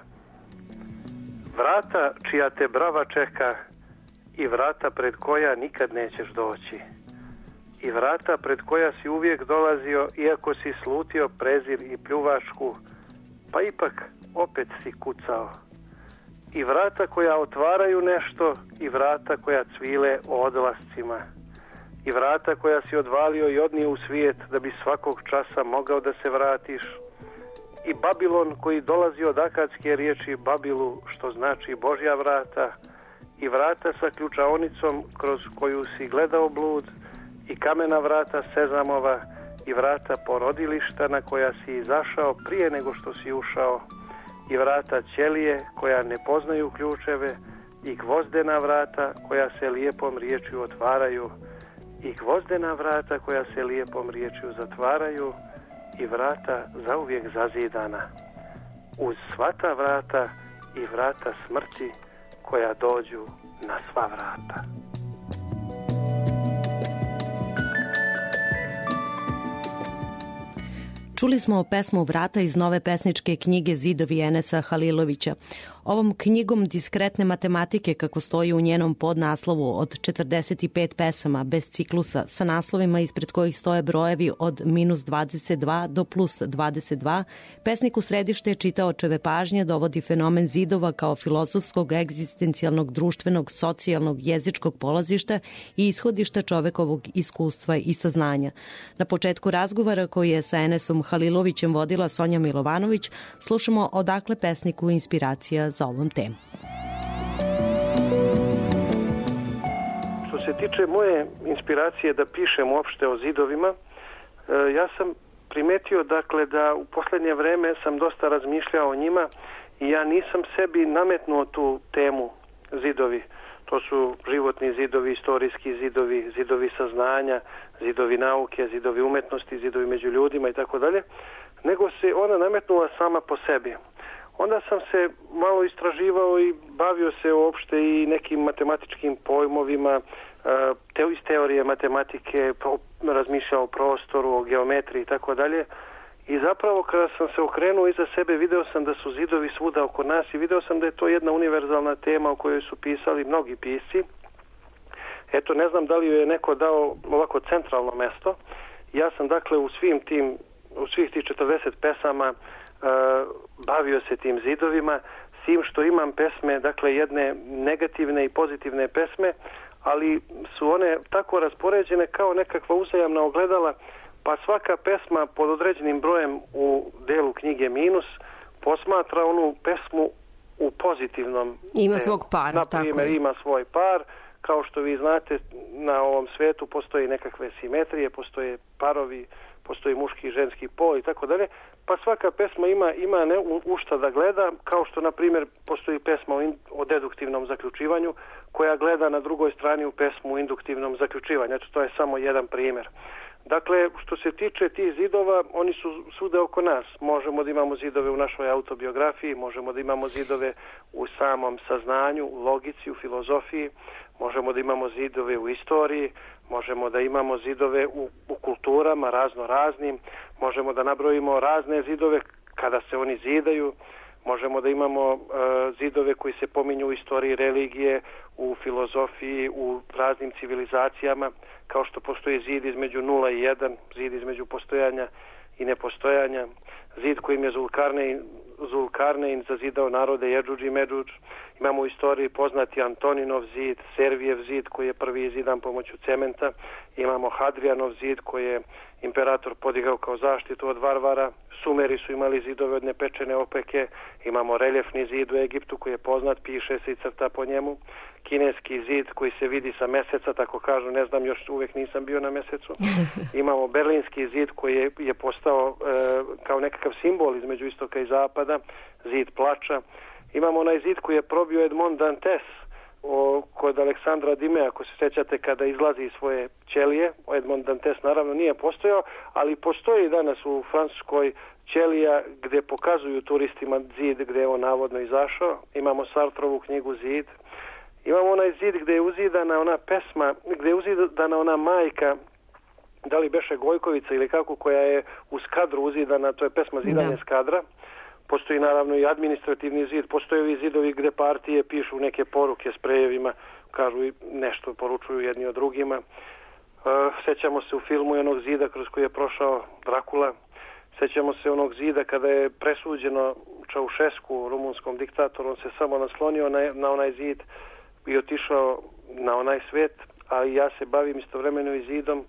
Vrata čija te brava čeka i vrata pred koja nikad nećeš doći. I vrata pred koja si uvijek dolazio iako si slutio prezir i pljuvačku, pa ipak opet si kucao. I vrata koja otvaraju nešto i vrata koja cvile o odlascima. I vrata koja si odvalio i odnio u svijet da bi svakog časa mogao da se vratiš. I Babilon koji dolazi od akadske riječi Babilu, što znači Božja vrata, i vrata sa ključaonicom kroz koju si gledao blud, i kamena vrata Sezamova, i vrata porodilišta na koja si izašao prije nego što si ušao, i vrata ćelije koja ne poznaju ključeve, i gvozdena vrata koja se lijepom riječju otvaraju, i gvozdena vrata koja se lijepom riječju zatvaraju, i vrata zauvijek zazidana. Uz sva ta vrata i vrata smrti koja dođu na sva vrata. Čuli smo pesmu Vrata iz nove pesničke knjige Zidovi Enesa Halilovića. Ovom knjigom diskretne matematike, kako stoji u njenom podnaslovu, od četrdeset pet pesama bez ciklusa, sa naslovima ispred kojih stoje brojevi od minus dvadeset dva do plus dvadeset dva, pesnik u središte čitaočeve pažnje dovodi fenomen zidova kao filozofskog, egzistencijalnog, društvenog, socijalnog, jezičkog polazišta i ishodišta čovekovog iskustva i saznanja. Na početku razgovora koji je sa Enesom Halilovićem vodila Sonja Milovanović, slušamo odakle pesniku inspiracija za ovom temu. Što se tiče moje inspiracije da pišem uopšte o zidovima, ja sam primetio dakle da u posljednje vreme sam dosta razmišljao o njima i ja nisam sebi nametnuo tu temu zidovi. To su životni zidovi, istorijski zidovi, zidovi saznanja, zidovi nauke, zidovi umetnosti, zidovi među ljudima i tako dalje, nego se ona nametnula sama po sebi. Onda sam se malo istraživao i bavio se uopšte i nekim matematičkim pojmovima, te iz teorije matematike, razmišljao o prostoru, o geometriji i tako dalje. I zapravo kada sam se okrenuo iza sebe, video sam da su zidovi svuda oko nas i video sam da je to jedna univerzalna tema o kojoj su pisali mnogi pisci. Eto, ne znam da li joj je neko dao ovako centralno mesto. Ja sam dakle u svim tim, u svih tih četrdeset pesama uh, bavio se tim zidovima, s tim što imam pesme, dakle jedne negativne i pozitivne pesme, ali su one tako raspoređene kao nekakva uzajamna ogledala, pa svaka pesma pod određenim brojem u delu knjige minus posmatra onu pesmu u pozitivnom ima delu. Svog para, naprimjer, tako je. Ima svoj par, kao što vi znate, na ovom svetu postoji nekakve simetrije, postoje parovi, postoji muški i ženski pol i tako dalje, pa svaka pesma ima, ima ne, u, u šta da gleda, kao što na primjer postoji pesma o, in, o deduktivnom zaključivanju koja gleda na drugoj strani u pesmu o induktivnom zaključivanju. Eto, to je samo jedan primjer. Dakle, što se tiče tih zidova, oni su svuda oko nas. Možemo da imamo zidove u našoj autobiografiji, možemo da imamo zidove u samom saznanju, u logici, u filozofiji, možemo da imamo zidove u istoriji, možemo da imamo zidove u, u kulturama razno raznim, možemo da nabrojimo razne zidove kada se oni zidaju, možemo da imamo uh, zidove koji se pominju u istoriji religije, u filozofiji, u raznim civilizacijama, kao što postoji zid između nula i jedan, zid između postojanja i nepostojanja, zid kojim je Zulkarnein, Zulkarnein zazidao narode Jedžudž i Medžudž. Imamo u istoriji poznati Antoninov zid, Servijev zid koji je prvi zidan pomoću cementa, imamo Hadrianov zid koji je imperator podigao kao zaštitu od varvara, Sumeri su imali zidove od nepečene opeke, imamo reljefni zid u Egiptu koji je poznat, piše se i crta po njemu, kineski zid koji se vidi sa meseca, tako kažu, ne znam, još uvijek nisam bio na mesecu. Imamo berlinski zid koji je, je postao e, kao nekakav simbol između istoka i zapada, zid plača. Imamo onaj zid koji je probio Edmond Dantes o, kod Aleksandra Dimea, ako se sjećate, kada izlazi iz svoje ćelije. Edmond Dantes naravno nije postojao, ali postoji danas u Francuskoj ćelija gdje pokazuju turistima zid gdje je on navodno izašao. Imamo Sartrovu knjigu Zid. Imamo onaj zid gdje je uzidana ona pesma, gdje je uzidana ona majka, da li beše Gojkovica ili kako, koja je u Skadru uzidana, to je pesma Zidanje Skadra. Postoji naravno i administrativni zid, postoje ovi zidovi gdje partije pišu neke poruke sprejevima, kažu i nešto poručuju jedni od drugima. E, sjećamo se u filmu onog zida kroz koji je prošao Drakula. Sjećamo se onog zida kada je presuđeno Čaušesku, rumunskom diktatoru, on se samo naslonio na, na onaj zid i otišao na onaj svet, a ja se bavim istovremeno i zidom,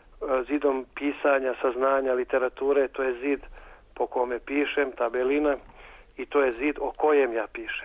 zidom pisanja, saznanja, literature, to je zid po kome pišem, tabelina, i to je zid o kojem ja pišem.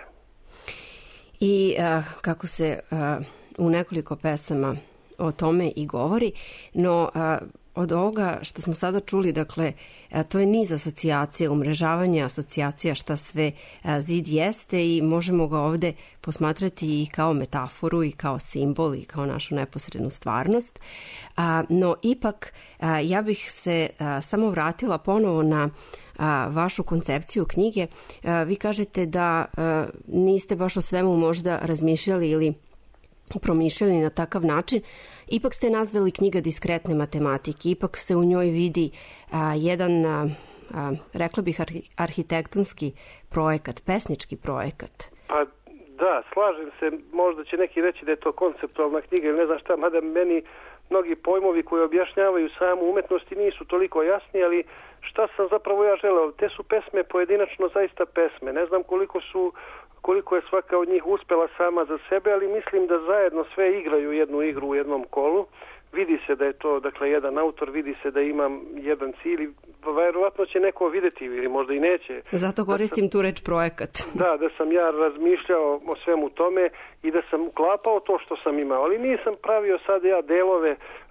I a, kako se a, u nekoliko pesama o tome i govori, no a, od ovoga što smo sada čuli, dakle, a, to je niz asocijacija, umrežavanje asocijacija šta sve a, zid jeste i možemo ga ovde posmatrati i kao metaforu i kao simbol i kao našu neposrednu stvarnost. A, no ipak a, ja bih se a, samo vratila ponovo na a, vašu koncepciju knjige. A, vi kažete da a, niste baš o svemu možda razmišljali ili promišljali na takav način. Ipak ste nazvali knjiga diskretne matematike, ipak se u njoj vidi a, jedan, a, a, rekla bih, arhi, arhitektonski projekat, pesnički projekat. Pa da, slažem se, možda će neki reći da je to konceptualna knjiga ili ne znam šta, mada meni mnogi pojmovi koji objašnjavaju samu umetnost i nisu toliko jasni, ali šta sam zapravo ja želeo? Te su pesme pojedinačno zaista pesme. Ne znam koliko su koliko je svaka od njih uspela sama za sebe, ali mislim da zajedno sve igraju jednu igru u jednom kolu. Vidi se da je to, dakle, jedan autor, vidi se da imam jedan cilj, verovatno će neko vidjeti ili možda i neće. Zato koristim tu reč projekat. Da, da sam ja razmišljao o svemu tome i da sam uklapao to što sam imao, ali nisam pravio sad ja delove ovaj,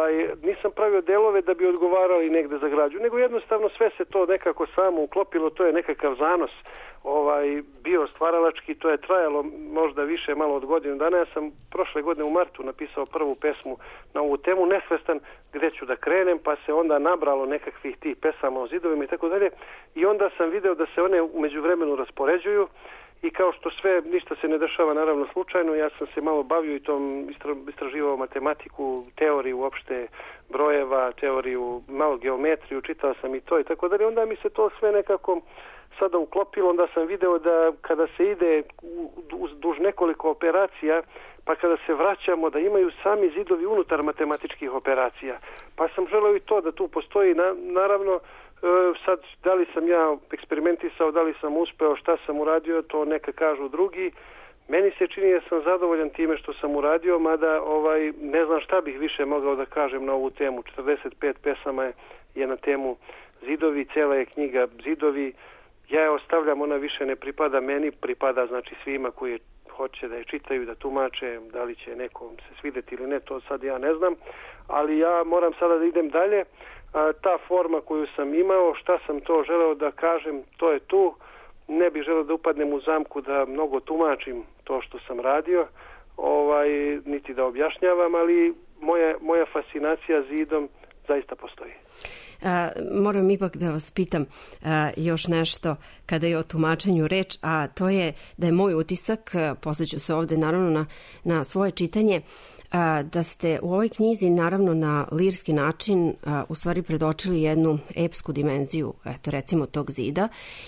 ovaj, nisam pravio delove da bi odgovarali negde za građu, nego jednostavno sve se to nekako samo uklopilo, to je nekakav zanos ovaj, bio stvaralački, to je trajalo možda više malo od godinu dana. Ja sam prošle godine u martu napisao prvu pesmu na ovu temu, nesvestan gde ću da krenem, pa se onda nabralo nekakvih tih pesama o zidovima i tako dalje, i onda sam video da se one umeđu vremenu raspoređuju. I kao što sve, ništa se ne dešava naravno slučajno, ja sam se malo bavio i tom, istraživao matematiku, teoriju uopšte brojeva, teoriju, malo geometriju, čitao sam i to i tako dalje. Onda mi se to sve nekako sada uklopilo, onda sam video da kada se ide duž nekoliko operacija, pa kada se vraćamo, da imaju sami zidovi unutar matematičkih operacija. Pa sam želeo i to da tu postoji, na, naravno, sad, da li sam ja eksperimentisao, da li sam uspeo, šta sam uradio, to neka kažu drugi. Meni se čini da sam zadovoljan time što sam uradio, mada ovaj, ne znam šta bih više mogao da kažem na ovu temu. četrdeset pet pesama je, je na temu zidovi, cela je knjiga Zidovi. Ja je ostavljam, ona više ne pripada meni, pripada znači svima koji hoće da je čitaju, da tumače, da li će nekom se svideti ili ne, to sad ja ne znam. Ali ja moram sada da idem dalje. A, ta forma koju sam imao, šta sam to želeo da kažem, to je tu. Ne bih želeo da upadnem u zamku da mnogo tumačim to što sam radio, ovaj, niti da objašnjavam, ali moja, moja fascinacija zidom zaista postoji. A, moram ipak da vas pitam a, još nešto kada je o tumačenju reč, a to je da je moj utisak, posveću se ovde naravno na, na svoje čitanje, a, da ste u ovoj knjizi naravno na lirski način a, u stvari predočili jednu epsku dimenziju, eto recimo tog zida,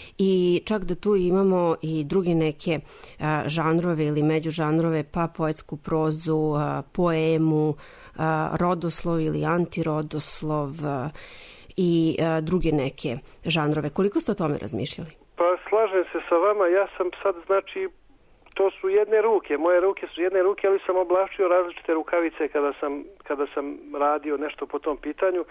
i čak da tu imamo i druge neke a, žanrove ili međužanrove, pa poetsku prozu, a, poemu, a, rodoslov ili antirodoslov, a, i a, druge neke žanrove. Koliko ste o tome razmišljali? Pa slažem se sa vama, ja sam sad, znači, to su jedne ruke, moje ruke su jedne ruke, ali sam oblačio različite rukavice kada sam, kada sam radio nešto po tom pitanju.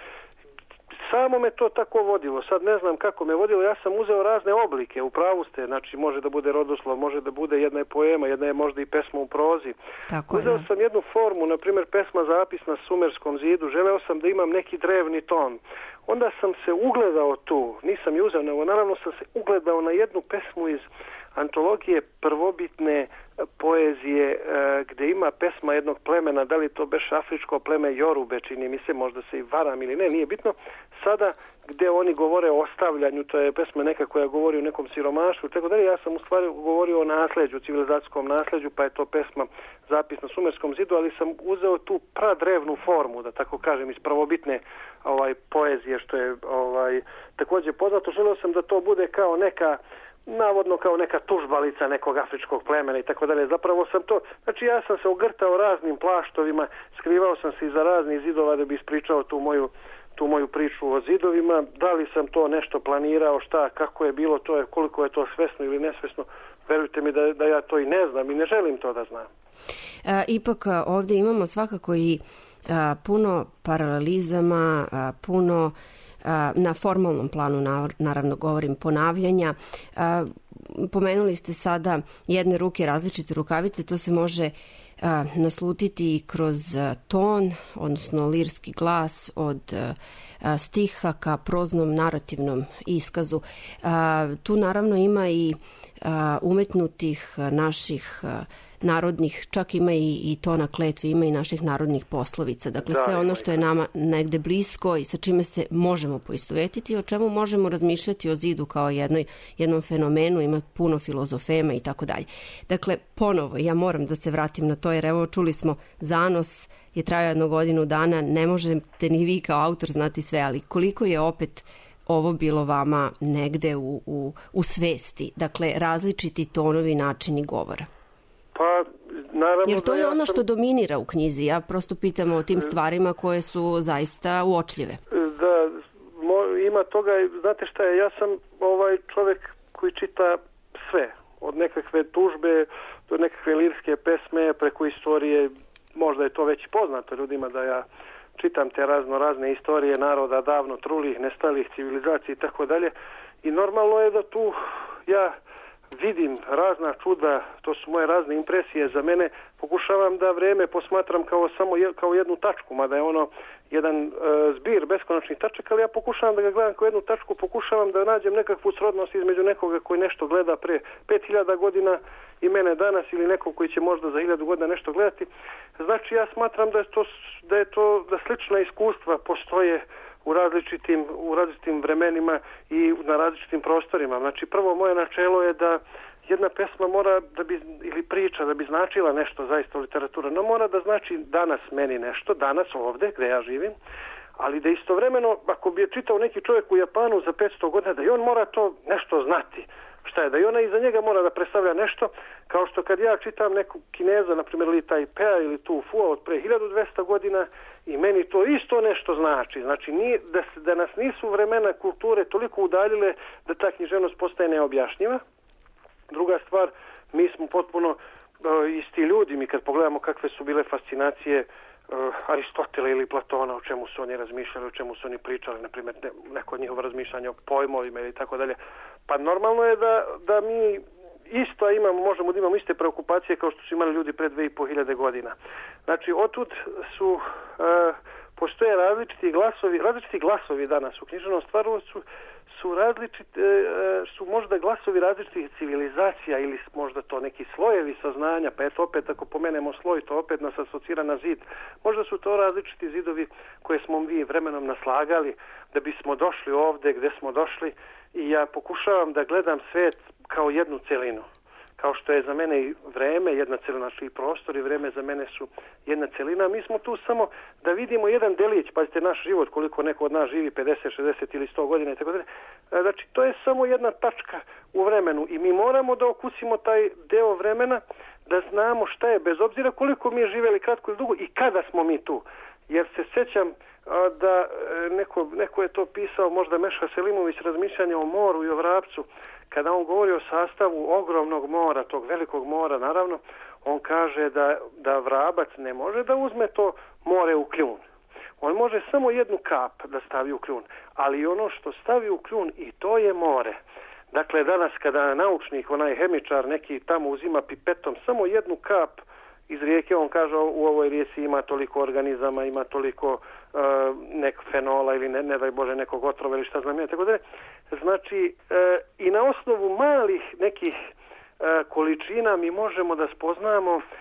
Samo me to tako vodilo, sad ne znam kako me vodilo, ja sam uzeo razne oblike, u pravu ste, znači može da bude rodoslov, može da bude jedna je poema, jedna je možda i pesma u prozi. Tako uzeo je. sam jednu formu, na primjer pesma Zapis na Sumerskom zidu, želeo sam da imam neki drevni ton. Onda sam se ugledao tu, nisam ju uzeo, nego naravno sam se ugledao na jednu pesmu iz antologije prvobitne poezije, gde ima pesma jednog plemena, da li to beš afričko pleme Jorube, čini mi se, možda se i varam ili ne, nije bitno. Sada gde oni govore o ostavljanju, to je pesma neka koja govori o nekom siromaštvu, tako dalje, ja sam u stvari govorio o nasleđu, civilizacijskom nasleđu, pa je to pesma Zapis na Sumerskom zidu, ali sam uzeo tu pradrevnu formu, da tako kažem, iz prvobitne ovaj, poezije, što je ovaj, takođe poznato. Želeo sam da to bude kao neka, navodno kao neka tužbalica nekog afričkog plemena i tako dalje. Zapravo sam to, znači ja sam se ogrtao raznim plaštovima, skrivao sam se iza raznih zidova da bi ispričao tu moju, tu moju priču o zidovima. Da li sam to nešto planirao, šta, kako je bilo, to je, koliko je to svesno ili nesvesno, verujte mi da, da ja to i ne znam i ne želim to da znam. A, ipak ovde imamo svakako i a, puno paralelizama, a, puno na formalnom planu, naravno govorim, ponavljanja. Pomenuli ste sada jedne ruke, različite rukavice, to se može naslutiti kroz ton, odnosno lirski glas od stiha ka proznom narativnom iskazu. Tu naravno ima i umetnutih naših narodnih, čak ima i, i to na kletvi, ima i naših narodnih poslovica. Dakle, sve ono što je nama negde blisko i sa čime se možemo poistovetiti, o čemu možemo razmišljati o zidu kao jednoj, jednom fenomenu, ima puno filozofema i tako dalje. Dakle, ponovo, ja moram da se vratim na to, jer evo čuli smo zanos je trajao jednu godinu dana, ne možete ni vi kao autor znati sve, ali koliko je opet ovo bilo vama negde u, u, u svesti, dakle, različiti tonovi, načini govora? Pa, naravno, jer to je ja ono sam, što dominira u knjizi. Ja prosto pitam o tim stvarima koje su zaista uočljive. Da, mo, ima toga, znate šta je, ja sam ovaj čovjek koji čita sve, od nekakve tužbe do nekakve lirske pesme, preko istorije, možda je to već poznato ljudima da ja čitam te razno razne istorije naroda davno trulih, nestalih, civilizacija i tako dalje. I normalno je da tu ja vidim razna čuda, to su moje razne impresije za mene, pokušavam da vreme posmatram kao samo je, kao jednu tačku, mada je ono jedan e, zbir beskonačnih tačaka, ali ja pokušavam da ga gledam kao jednu tačku, pokušavam da nađem nekakvu srodnost između nekoga koji nešto gleda pre pet hiljada godina i mene danas, ili nekog koji će možda za hiljadu godina nešto gledati. Znači ja smatram da je to, da je to, da slična iskustva postoje u različitim, u različitim vremenima i na različitim prostorima. Znači prvo moje načelo je da jedna pesma mora da bi, ili priča da bi značila nešto zaista u literaturi, no mora da znači danas meni nešto, danas ovde gde ja živim, ali da istovremeno, ako bi je čitao neki čovjek u Japanu za petsto godina, da i on mora to nešto znati. Šta je, da i ona iza njega mora da predstavlja nešto, kao što kad ja čitam neku Kineza, na primjer Li Taipea ili Tu Fua od pre hiljadu dvesta godina, i meni to isto nešto znači. Znači nije, da, da nas nisu vremena kulture toliko udaljile da ta književnost postaje neobjašnjiva. Druga stvar, mi smo potpuno uh, isti ljudi, mi kad pogledamo kakve su bile fascinacije uh, Aristotela ili Platona, o čemu su oni razmišljali, o čemu su oni pričali, na primjer ne, neko njihovo razmišljanje o pojmovima ili tako dalje. Pa normalno je da, da mi isto imamo, možemo da imamo iste preokupacije kao što su imali ljudi pre dve i po hiljade godina. Znači, otud su, uh, postoje različiti glasovi, različiti glasovi danas u književnom stvaru su, su različiti, uh, su možda glasovi različitih civilizacija ili možda to neki slojevi saznanja, pa eto opet ako pomenemo sloj, to opet nas asocira na zid. Možda su to različiti zidovi koje smo mi vremenom naslagali da bismo došli ovde gde smo došli, i ja pokušavam da gledam svet kao jednu celinu. Kao što je za mene i vreme jedna celina, i prostor i vreme za mene su jedna celina. Mi smo tu samo da vidimo jedan delić, pazite naš život, koliko neko od nas živi, pedeset, šezdeset ili sto godina i tako dalje. Znači, to je samo jedna tačka u vremenu i mi moramo da okusimo taj deo vremena, da znamo šta je, bez obzira koliko mi je živeli kratko ili dugo i kada smo mi tu. Jer se sjećam da neko, neko je to pisao, možda Meša Selimović, razmišljanje o moru i o vrapcu, kada on govori o sastavu ogromnog mora, tog velikog mora, naravno, on kaže da, da vrabac ne može da uzme to more u kljun. On može samo jednu kap da stavi u kljun, ali ono što stavi u kljun i to je more. Dakle, danas kada naučnik, onaj hemičar, neki tamo uzima pipetom samo jednu kap iz rijeke, on kaže u ovoj rijeci ima toliko organizama, ima toliko uh, nek fenola ili ne, ne daj Bože nekog otrova ili šta znam ja, tako da. Znači, uh, i na osnovu malih nekih uh, količina mi možemo da spoznamo uh,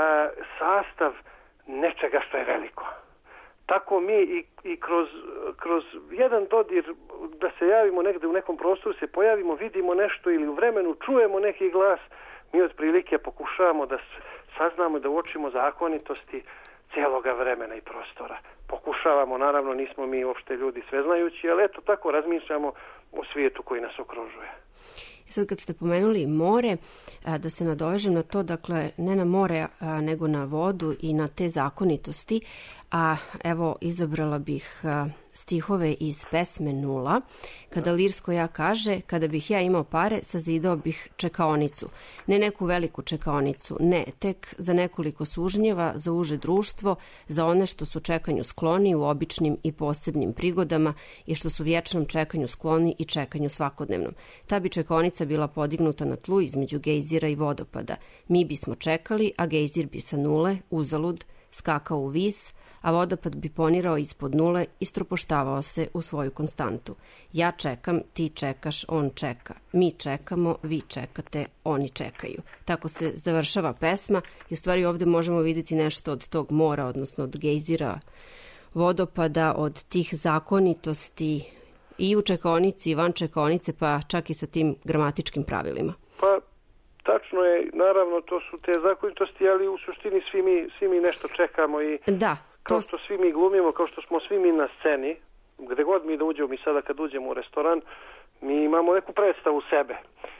sastav nečega što je veliko. Tako mi i, i kroz, kroz jedan dodir da se javimo negde u nekom prostoru, se pojavimo, vidimo nešto ili u vremenu čujemo neki glas, mi otprilike pokušavamo da saznamo, da uočimo zakonitosti cijeloga vremena i prostora. Pokušavamo, naravno nismo mi uopšte ljudi sveznajući, ali eto tako razmišljamo o svijetu koji nas okružuje. Sad kad ste pomenuli more, da se nadovežem na to, dakle ne na more nego na vodu i na te zakonitosti, a evo izabrala bih stihove iz pesme Nula, kada Lirskoja kaže: kada bih ja imao pare, sazidao bih čekaonicu. Ne neku veliku čekaonicu, ne, tek za nekoliko sužnjeva, za uže društvo, za one što su čekanju skloni u običnim i posebnim prigodama i što su vječnom čekanju skloni i čekanju svakodnevnom. Ta bi čekaonica bila podignuta na tlu između gejzira i vodopada. Mi bismo čekali, a gejzir bi sa nule, uzalud, skakao u vis, a vodopad bi ponirao ispod nule i stropoštavao se u svoju konstantu. Ja čekam, ti čekaš, on čeka. Mi čekamo, vi čekate, oni čekaju. Tako se završava pesma i u stvari ovdje možemo vidjeti nešto od tog mora, odnosno od gejzira, vodopada, od tih zakonitosti i u čekaonici i van čekaonice, pa čak i sa tim gramatičkim pravilima. Pa, tačno je, naravno, to su te zakonitosti, ali u suštini svi mi, svi mi nešto čekamo i da, kao što svi mi glumimo, kao što smo svi mi na sceni, gde god mi da uđemo, mi sada kad uđemo u restoran, mi imamo neku predstavu sebe.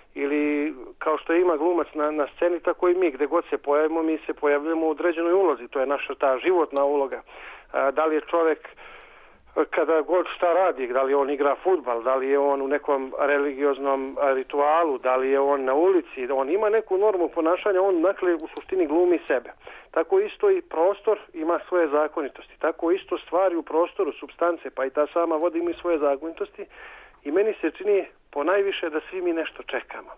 Ili kao što ima glumac na, na sceni, tako i mi, gde god se pojavimo, mi se pojavljamo u određenoj ulozi, to je naša ta životna uloga. A, da li je čovjek kada god šta radi, da li on igra fudbal, da li je on u nekom religioznom ritualu, da li je on na ulici, on ima neku normu ponašanja, on dakle u suštini glumi sebe. Tako isto i prostor ima svoje zakonitosti, tako isto stvari u prostoru, supstance, pa i ta sama voda ima svoje zakonitosti i meni se čini ponajviše da svi mi nešto čekamo.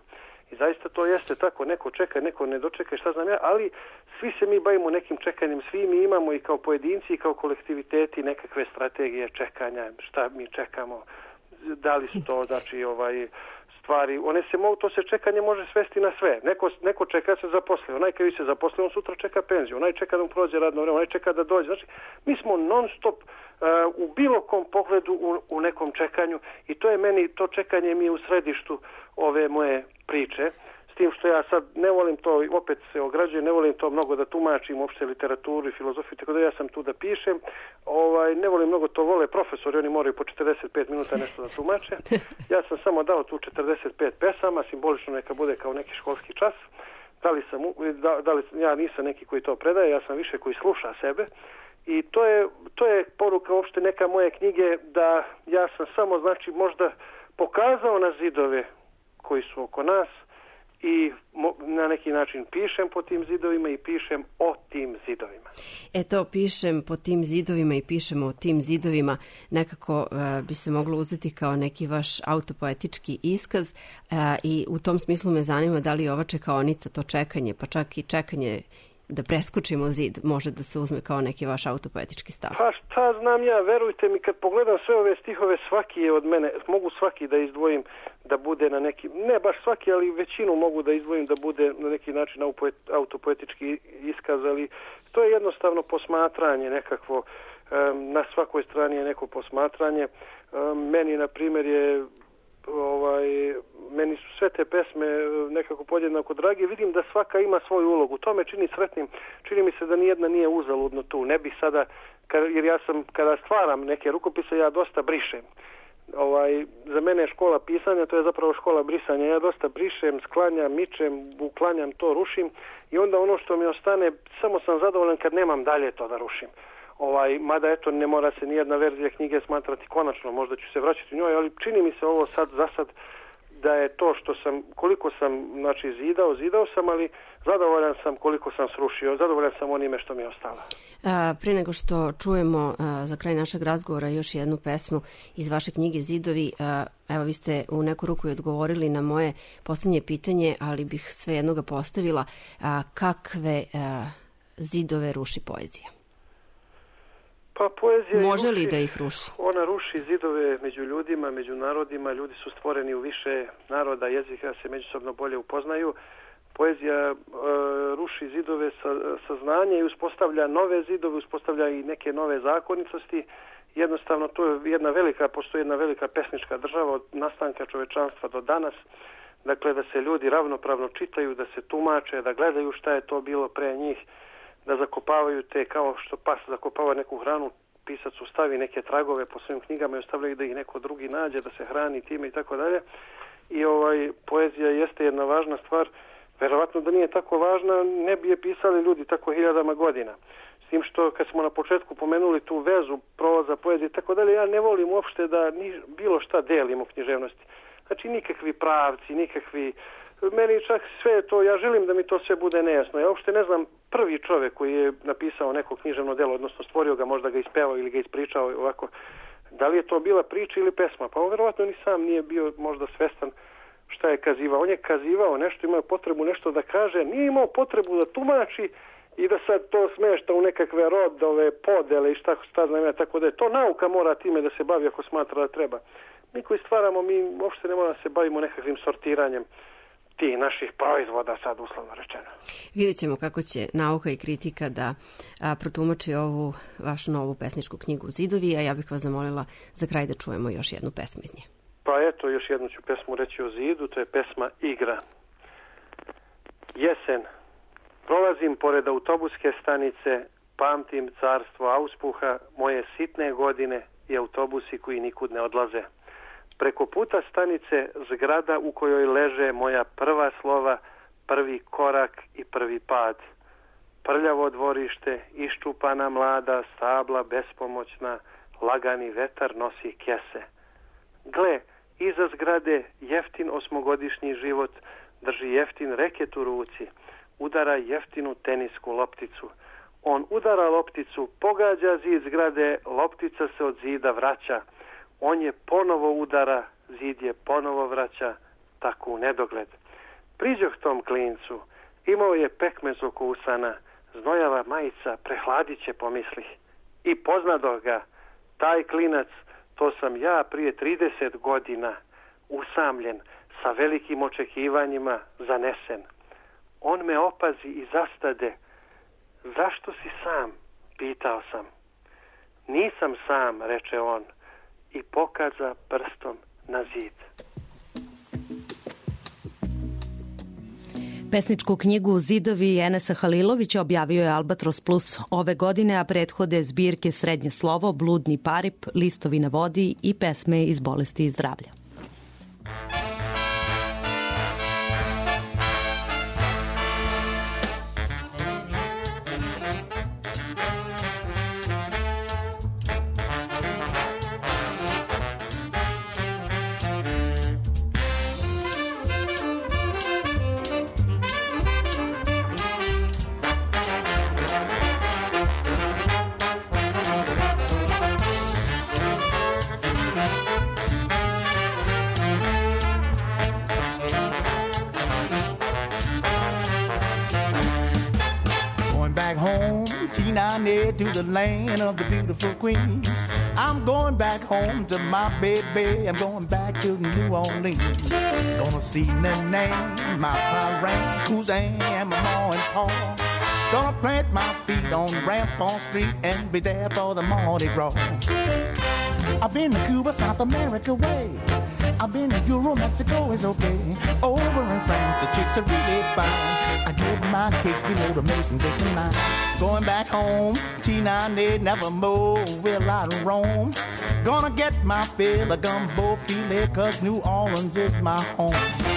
I zaista to jeste tako, neko čeka, neko ne dočeka, šta znam ja, ali svi se mi bavimo nekim čekanjem, svi mi imamo i kao pojedinci i kao kolektiviteti nekakve strategije čekanja, šta mi čekamo, da li su to, znači, ovaj, stvari, one se mogu, to se čekanje može svesti na sve. Neko, neko čeka se zaposle, onaj kad se zaposle, on sutra čeka penziju, onaj čeka da mu prođe radno vreme, onaj čeka da dođe. Znači, mi smo non stop uh, u bilo kom pogledu u, u nekom čekanju i to je meni, to čekanje mi je u središtu ove moje priče. S tim što ja sad ne volim to, opet se ograđujem, ne volim to mnogo da tumačim uopšte literaturu i filozofiju, tako da ja sam tu da pišem. Ovaj, ne volim mnogo to, vole profesori, oni moraju po četrdeset pet minuta nešto da tumače. Ja sam samo dao tu četrdeset pet pesama, simbolično neka bude kao neki školski čas. Da li sam, da, da li, ja nisam neki koji to predaje, ja sam više koji sluša sebe. I to je, to je poruka uopšte neka moje knjige, da ja sam samo, znači, možda pokazao na zidove koji su oko nas, i na neki način pišem po tim zidovima i pišem o tim zidovima. Eto, pišem po tim zidovima i pišemo o tim zidovima, nekako uh, bi se moglo uzeti kao neki vaš autopoetički iskaz uh, i u tom smislu me zanima da li ova čekaonica, to čekanje, pa čak i čekanje da preskočimo zid, može da se uzme kao neki vaš autopoetički stav. Pa šta znam ja, verujte mi, kad pogledam sve ove stihove, svaki je od mene, mogu svaki da izdvojim da bude na neki, ne baš svaki, ali većinu mogu da izdvojim da bude na neki način autopoetički iskaz, ali to je jednostavno posmatranje nekakvo, na svakoj strani je neko posmatranje. Meni, na primjer, je ovaj, meni su sve te pesme nekako podjednako drage, vidim da svaka ima svoju ulogu, to me čini sretnim, čini mi se da nijedna nije uzaludno tu, ne bih sada, jer ja sam, kada stvaram neke rukopise, ja dosta brišem. Ovaj, za mene je škola pisanja, to je zapravo škola brisanja, ja dosta brišem, sklanjam, mičem, uklanjam to, rušim i onda ono što mi ostane, samo sam zadovoljan kad nemam dalje to da rušim. Ovaj, mada eto, ne mora se nijedna verzija knjige smatrati konačno, možda ću se vraćati u njoj, ali čini mi se ovo sad za sad da je to što sam, koliko sam, znači, zidao, zidao sam, ali zadovoljan sam koliko sam srušio, zadovoljan sam onime što mi je ostalo. A, prije nego što čujemo a, za kraj našeg razgovora još jednu pesmu iz vaše knjige Zidovi, a, evo vi ste u neku ruku i odgovorili na moje posljednje pitanje, ali bih svejedno ga postavila, a, kakve a, zidove ruši poezija? Pa poezija može li ruši, da ih ruši? Ona ruši zidove među ljudima, među narodima, ljudi su stvoreni u više naroda, jezika se međusobno bolje upoznaju. Poezija e, ruši zidove sa, saznanja i uspostavlja nove zidove, uspostavlja i neke nove zakonitosti. Jednostavno to je jedna velika, postoji jedna velika pesnička država od nastanka čovečanstva do danas. Dakle, da se ljudi ravnopravno čitaju, da se tumače, da gledaju šta je to bilo pre njih, da zakopavaju te, kao što pas zakopava neku hranu, pisac ustavi neke tragove po svojim knjigama i ostavljaju da ih neko drugi nađe, da se hrani time i tako dalje. I ovaj, poezija jeste jedna važna stvar. Verovatno da nije tako važna, ne bi je pisali ljudi tako hiljadama godina. S tim što kad smo na početku pomenuli tu vezu, proza, poezije i tako dalje, ja ne volim uopšte da ni, bilo šta delim u književnosti. Znači nikakvi pravci, nikakvi... Meni čak sve to, ja želim da mi to sve bude nejasno. Ja uopšte ne znam prvi čovjek koji je napisao neko književno delo, odnosno stvorio ga, možda ga ispevao ili ga ispričao ovako. Da li je to bila priča ili pesma? Pa on verovatno ni sam nije bio možda svestan šta je kazivao. On je kazivao nešto, imao potrebu nešto da kaže, nije imao potrebu da tumači i da sad to smešta u nekakve rodove, podele i šta, šta znam ja, tako da je to nauka mora time da se bavi ako smatra da treba. Mi koji stvaramo, mi uopšte ne moramo da se bavimo nekakvim sortiranjem tih naših proizvoda, sad uslovno rečeno. Vidjet ćemo kako će nauka i kritika da a, protumači ovu vašu novu pesničku knjigu Zidovi, a ja bih vas zamolila za kraj da čujemo još jednu pesmu iz nje. Pa eto, još jednu ću pesmu reći o zidu, to je pesma Igra. Jesen. Prolazim pored autobuske stanice, pamtim carstvo auspuha, moje sitne godine i autobusi koji nikud ne odlaze. Preko puta stanice zgrada u kojoj leže moja prva slova, prvi korak i prvi pad. Prljavo dvorište, iščupana mlada, stabla bespomoćna, lagani vetar nosi kese. Gle, iza zgrade jeftin osmogodišnji život drži jeftin reket u ruci, udara jeftinu tenisku lopticu. On udara lopticu, pogađa zid zgrade, loptica se od zida vraća. On je ponovo udara, zid je ponovo vraća, tako u nedogled. Priđoh tom klincu, imao je pekmez oko usana, znojava majica, prehladit će, pomislih. I poznadoh ga, taj klinac, to sam ja prije trideset godina, usamljen, sa velikim očekivanjima, zanesen. On me opazi i zastade. Zašto si sam? Pitao sam. Nisam sam, reče on i pokaza prstom na zid. Pesničku knjigu Zidovi Enesa Halilovića objavio je Albatros Plus ove godine, a prethode zbirke Srednje slovo, Bludni parip, Listovi na vodi i pesme iz bolesti i zdravlja. To the land of the beautiful queens. I'm going back home to my baby. I'm going back to New Orleans. Gonna see Nene, my parent, Cousin, and my ma and pa. Gonna plant my feet on Rampart Street and be there for the Mardi Gras. I've been to Cuba, South America way. I've been to Euro, Mexico is okay. Over in France, the chicks are really fine. I get my cakes below the Mason-Dixon line. Going back home, T nine, they never more will I roam. Gonna get my fill of gumbo filet, cause New Orleans is my home.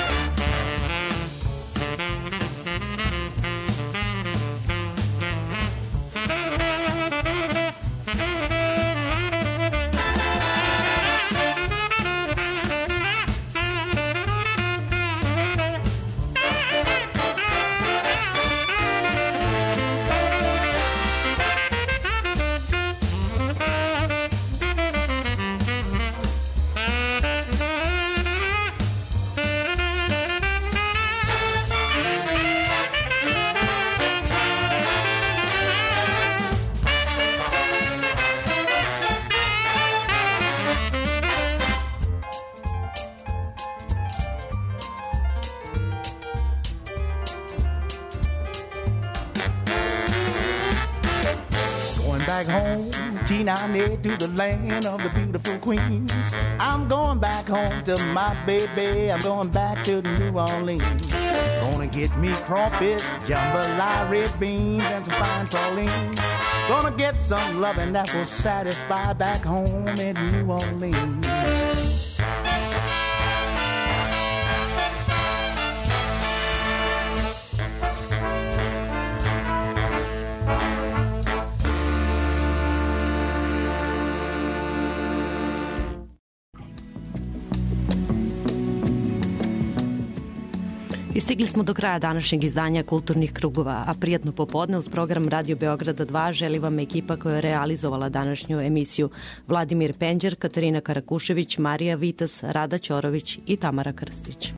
To the land of the beautiful queens. I'm going back home to my baby. I'm going back to New Orleans. Gonna get me crawfish, jambalaya, red beans, and some fine praline. Gonna get some loving that will satisfy back home in New Orleans. Stigli smo do kraja današnjeg izdanja Kulturnih krugova, a prijatno popodne uz program Radio Beograda dva želi vam ekipa koja je realizovala današnju emisiju: Vladimir Penđer, Katarina Karakušević, Marija Vitas, Rada Ćorović i Tamara Krstić.